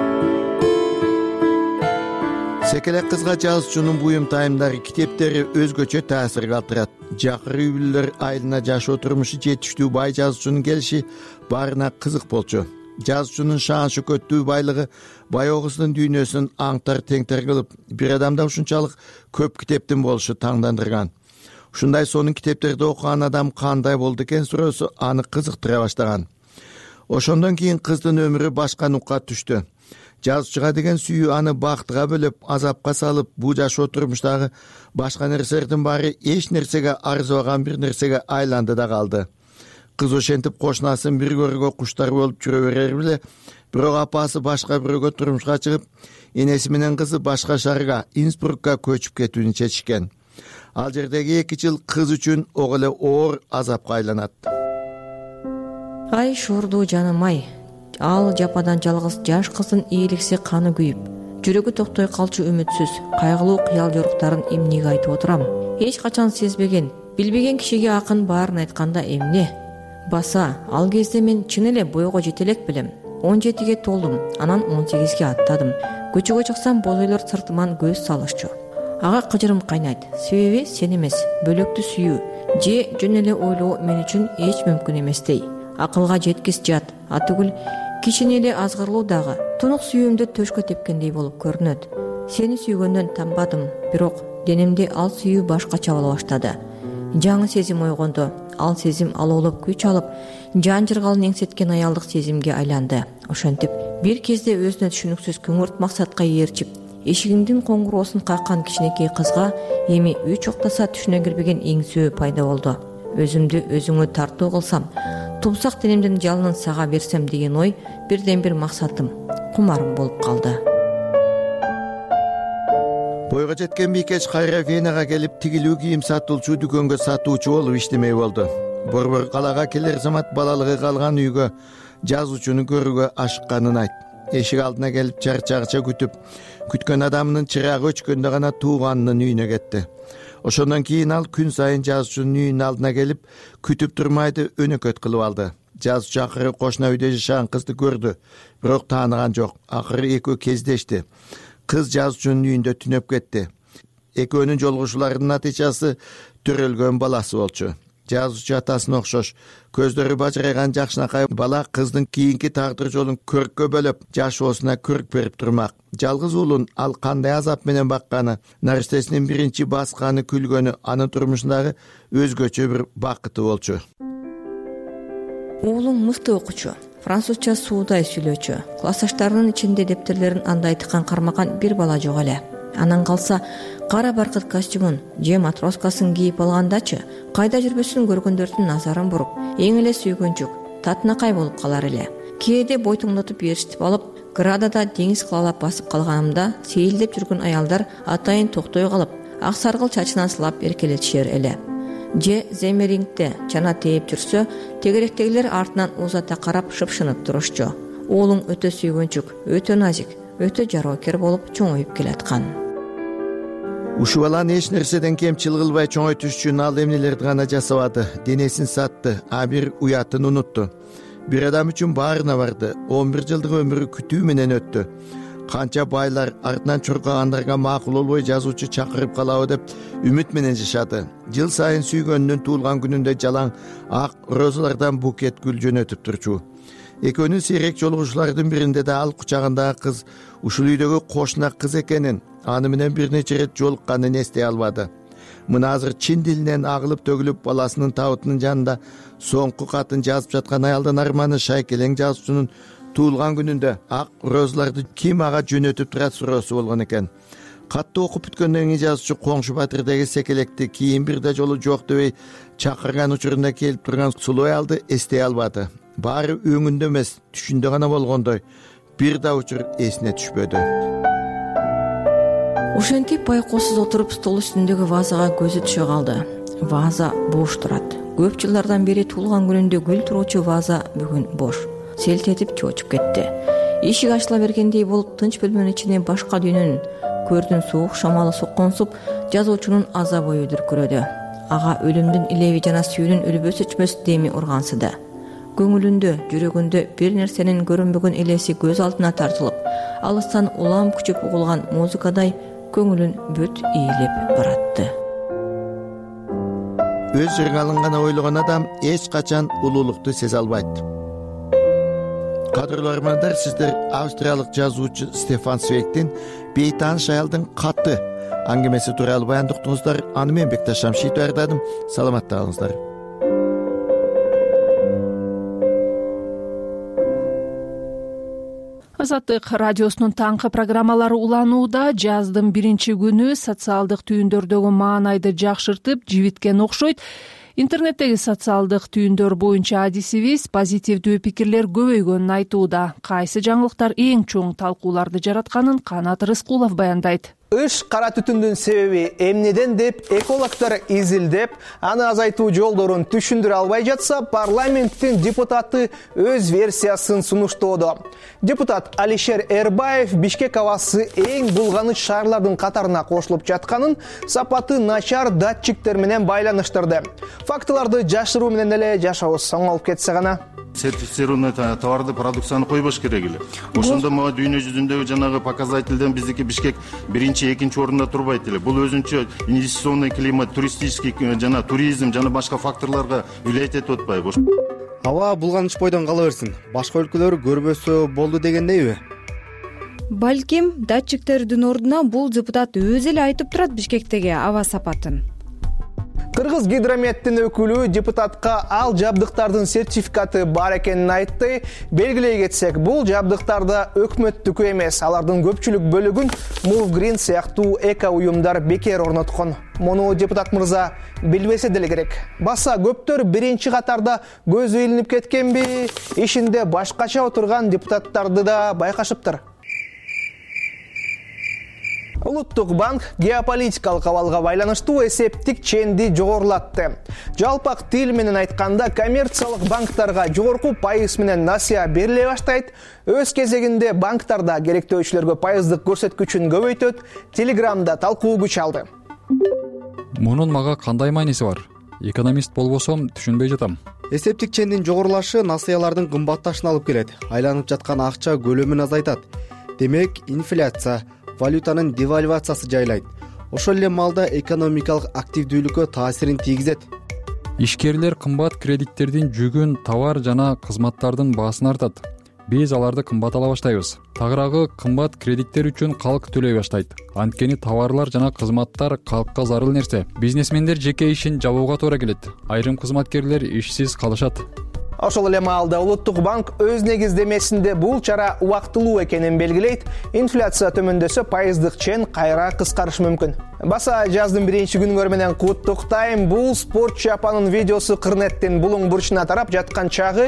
Секелек кызга жазуучунун буюмтайымдары, китептери өзгөчө таасир калтырат. Жакыр үй бүлөлөр айылына жашоо турмушу жетиштүү бай жазуучунун келиши баарына кызык болчу. Жазуучунун шаан шөкөттүү байлыгы баягысынын дүйнөсүн аңтар теңтер кылып, бир адамда ушунчалык көп китептин болушу таңдандырган. Ушундай сонун китептерди окуган адам кандай болду экен суроосу аны кызыктыра баштаган. Ошондон кийин кыздын өмүрү башка нукка түштү. Жазуучуга деген сүйүү аны бактыга бөлөп, азапка салып, бул жашоо турмуштагы башка нерселердин баары эч нерсеге арзыбаган бир нерсеге айланды да калды. Кыз ошентип кошунасын бир көрүүгө куштар болуп жүрө берер беле, бирок апасы башка бирөөгө турмушка чыгып, энеси менен кызы башка шаарга, Инсбрукка көчүп кетүүнү чечишкен. Ал жердеги 2 жыл кыз үчүн ого эле оор азапка айланат. Ай шордуу жаным-ай. Ал жападан жалгыз жаш кыздын ийгиликси каны күйүп, жүрөгү токтой калчу үмүтсүз, кайгылуу кыял жоруктарын эмнеге айтып отурам? Эч качан сезбеген, билбеген кишиге акын баарын айтканда эмне? Баса, ал кезде мен чын эле бойго жете элек белем. 17ге толдум, анан 18ге аттадым. Көчөгө чыксам боз сыртыман көз салышчу. Ага кыжырым кайнайт. Себеби сен эмес, бөлөктү сүйүү же жөн эле ойлоо мен үчүн эч мүмкүн эместей. Акылга жеткис жат, атүгүл кичине эле азгырлоо дагы тунук сүйүүмдү төшкө тепкендей болуп көрүнөт. Сени сүйгөндөн танбадым, бирок денемде ал сүйүү башкача боло баштады. Жаңы сезим ойгондо, ал сезим алоолоп күч алып, жан жыргалын эңсеткен аялдык сезимге айланды. Ошентип бир кезде өзүнө түшүнүксүз көңүрт максатка ээрчип, эшигиңдин коңгуроосун каккан кичинекей кызга эми үч октаса түшүнө кирбеген эңсөө пайда болду. Өзүмдү өзүңө тартуу кылсам, тумсак денемдин жалынын сага берсем деген ой бирден бир максатым, кумарым болуп калды. Бойго жеткен бийкеч кайра Венага келип, тигилүү кийим сатуучу дүкөнгө сатуучу болуп иштемей болду. Борбор калаага келер замат балалыгы калган үйгө жазуучуну көрүүгө ашыкканын айт. Эшик алдына келип чарчагыча күткөн адамынын чырагы өчкөндө гана тууганынын үйүнө кетти. Ошондон кийин ал күн сайын жазуучунун үйүнүн алдына келип, күтүп турмайды өнөкөт кылып алды. Жазуучу акыры кошуна үйдө жашаган кызды көрдү, бирок тааныган жок. Акыры экөө кездешти. Кыз жазуучунун үйүндө түнөп кетти. Экөөнүн жолугушууларынын натыйжасы төрөлгөн баласы болчу. Жазуучу атасына окшош, көздөрү бажырайган жакшынакай бала кыздын кийинки тагдыр жолун көрккө бөлөп, жашоосуна көрк берип турмак. Жалгыз уулун ал кандай азап менен бакканы, наристесинин биринчи басканы, күлгөнү анын турмушундагы өзгөчө бир бакыты болчу. Уулум мыкты окуучу, французча суудай сүйлөөчү. Классташтарынын ичинде дептерлерин андай тыккан кармаган бир бала жок эле. Анан калса кара баркыт костюмун же матроскасын кийип алгандачы, кайда жүрбөсүн көргөндөрдүн назарын буруп, эң эле сүйгөнчүк, татынакай болуп калар эле. Кээде бойтуңдотуп ээрчитип алып, градада деңиз кылалап басып калганымда сейилдеп жүргөн аялдар атайын токтой калып, ак саргыл чачынан сылап эркелетишер эле. Же земерингде чана тээп жүрсө, тегеректегилер артынан узата карап шыпшынып турушчу. Уулуң өтө сүйгөнчүк, өтө назик, өтө жароокер болуп чоңоюп келаткан. Ушул баланы эч нерседен кемчил кылбай чоңойтуш үчүн ал эмнелерди гана жасабады. Денесин сатты, а бир уятын унутту. Бир адам үчүн баарына барды. 11 жылдык өмүрү күтүү менен өттү. Канча байлар артынан чуркагандарга макул болбой жазуучу чакырып калабы деп үмүт менен жашады. Жыл сайын сүйгөнүнүн туулган күнүндө жалаң ак розалардан букет гүл жөнөтүп турчу. Экөөнүн сейрек жолугушуулардын биринде да ал кучагындагы кыз ушул үйдөгү кошуна кыз экенин, аны менен бир нече ирет жолукканын эстей албады. Мына азыр чин дилинен агылып төгүлүп баласынын табытынын жанында соңку катын жазып жаткан аялдын арманы шайкелең жазуучунун туулган күнүндө ак розаларды ким ага жөнөтүп турат суроосу болгон экен. Катты окуп бүткөндөн кийин жазуучу коңшу батырдагы секелекти кийин бир да жолу жок дебей чакырган учурунда келип турган сулуу аялды эстей албады. Баары өңүндө эмес, түшүндө гана болгондой, бир да учур эсине түшпөдү. Ошентип байкоосуз отуруп стол үстүндөгү вазага көзү түшө калды. Ваза бош турат. Көп жылдардан бери туулган күнүндө гүл туруучу ваза бүгүн бош. Селт этип чоочуп кетти. Эшик ачыла бергендей болуп тынч бөлмөнүн ичине башка дүйнөнүн, көрдүн суук шамалы сокконсуп, жазуучунун азабы өйдүркүрөдү. Ага өлүмдүн илеби жана сүйүүнүн өлбөс өчмөс деми ургансыды. Көңүлүндө, жүрөгүндө бир нерсенин көрүнбөгөн элеси көз алдына тартылып, алыстан улам күчүп угулган музыкадай көңүлүн бүт ийилип баратты. Өз жыргалын гана ойлогон адам эч качан улуулукту сезе албайт. Кадырлуу армандар, сиздер австриялык жазуучу Стефан Цвейгтин «Бейтааныш аялдын каты» аңгемеси тууралуу баяндоо уктуңуздар. Аны мен Бекташ Шамшиев даярдадым. Саламатта болуңуздар. Азаттык радиосунун таңкы программалары уланууда. Жаздын 1-күнү социалдык түйүндөрдөгү маанайды жакшыртып жибиткен окшойт. Интернеттеги социалдык түйүндөр боюнча адисибиз позитивдүү пикирлер көбөйгөнүн айтууда. Кайсы жаңылыктар эң чоң талкууларды жаратканын Канат Рыскулов баяндайт. Ыш кара түтүндүн себеби эмнеден деп экологдор изилдеп, аны азайтуу жолдорун түшүндүрө албай жатса, парламенттин депутаты өз версиясын сунуштоодо. Депутат Алишер Эрбаев Бишкек абасы эң булганыч шаарлардын катарына кошулуп жатканын сапаты начар датчиктер менен байланыштырды. Фактыларды жашыруу менен эле жашообуз оңолуп кетсе гана. Сертифицированный товарды, продукцияны койбош керек эле. Ошондо могу дүйнө жүзүндөгү жанагы показательден биздики Бишкек 1-2 орунда турбайт эле. Бул өзүнчө инвестиционный климат, туристический жана туризм жана башка факторлорго влиять этип атпайбы? Аба булганыч бойдон кала берсин. Башка өлкөлөр көрбөсө болду дегендейби? Балким датчиктердин ордуна бул депутат өзү эле айтып турат Бишкектеги аба сапатын. Кыргыз гидрометтин өкүлү депутатка ал жабдыктардын сертификаты бар экенин айтты. Белгилей кетсек, бул жабдыктарда өкмөттүкү эмес, алардын көпчүлүк бөлүгүн Move Green сыяктуу эко уюмдар бекер орноткон. Муну депутат мырза билбесе деле керек. Баса көптөр биринчи катарда көзү илинип кеткенби, ишинде башкача отурган депутаттарды да байкашыптыр. Улуттук банк геополитикалык абалга байланыштуу эсептик ченди жогорулатты. Жалпак тил менен айтканда, коммерциялык банктарга жогорку пайыз менен насыя бериле баштайт. Өз кезегинде банктарда керектөөчүлөргө пайыздык көрсөткүчүн көбөйтөт. Телеграмда талкуу күч алды. Мунун мага кандай мааниси бар? Экономист болбосом түшүнбөй жатам. Эсептик чендин жогорулашы насыялардын кымбатташына алып келет. Айланып жаткан акча көлөмүн азайтат. Демек, инфляция, валютанын девальвациясы жайлайт. Ошол эле маалда экономикалык активдүүлүккө таасирин тийгизет. Ишкерлер кымбат кредиттердин жүгүн товар жана кызматтардын баасын артат. Биз аларды кымбатала баштайбыз. Тагыраагы кымбат кредиттер үчүн калк төлөй баштайт. Анткени товарлар жана кызматтар калкка зарыл нерсе. Бизнесмендер жеке ишин жабууга туура келет. Айрым кызматкерлер ишсиз калышат. Ошол эле маалда Улуттук банк өз негиздемесинде бул чара убактылуу экенин белгилейт. Инфляция төмөндөсө, пайыздык чен кайра кыскарышы мүмкүн. Баса жаздын 1-күнүңөр менен куттуктайм. Бул спортчу апанын видеосу кырнеттин булуң бурчуна тарап жаткан чагы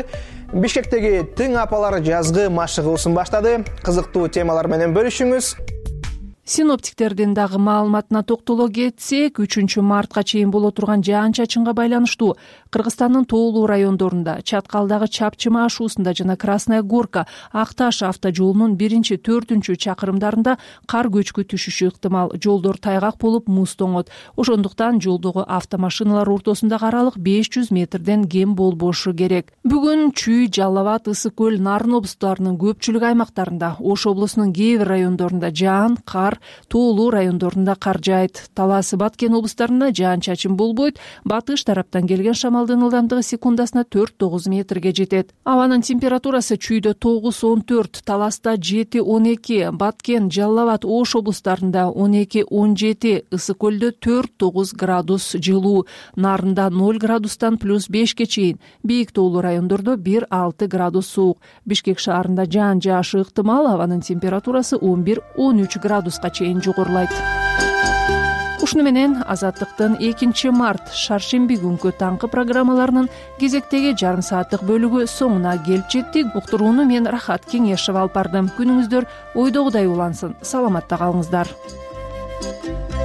Бишкектеги тың апалар жазгы машыгуусун баштады. Кызыктуу темалар менен бөлүшүңүз. Синоптиктердин дагы маалыматына токтоло кетсек, 3 мартка чейин боло турган жаан-чачынга байланыштуу Кыргызстандын тоолуу райондорунда, Чаткалдагы Чапчыма ашуусунда жана Красная Горка Акташ автожолунун 1-4 чакырымдарында кар көчкү түшүшү ыктымал. Жолдор тайгак болуп, муз тоңот. Ошондуктан жолдогу автомашиналар ортосундагы аралык 500 метрден кем болбошу керек. Бүгүн Чүй, Жалал Абад, Ысык көл, Нарын облустарынын көпчүлүк аймактарында, Ош облусунун кээ бир райондорунда жаан, кар, тоолуу райондорунда кар жаайт. Талас, Баткен облустарында жаан-чачын болбойт. Батыш тараптан келген шамалдын ылдамдыгы секундасына 4-9 метрге жетет. Абанын температурасы Чүйдө 9-14, Таласта 7-12, Баткен, Жалал Абад, Ош облустарында 12-17, Ысык көлдө 4-9 градус жылуу, Нарында 0 градустан +5ке чейин, бийик тоолуу райондордо 1-6 градус суук. Бишкек шаарында жаан жаашы ыктымал, абанын температурасы 11-13 градуска чейин жогорулайт. Ушуну менен Азаттыктын 2 март шаршемби күнкү таңкы программаларынын кезектеги жарым сааттык бөлүгү соңуна келип жеттик. Уктурууну мен Рахат Кеңешева алып бардым. Күнүңүздөр ойдогудай улансын. Саламатта калыңыздар.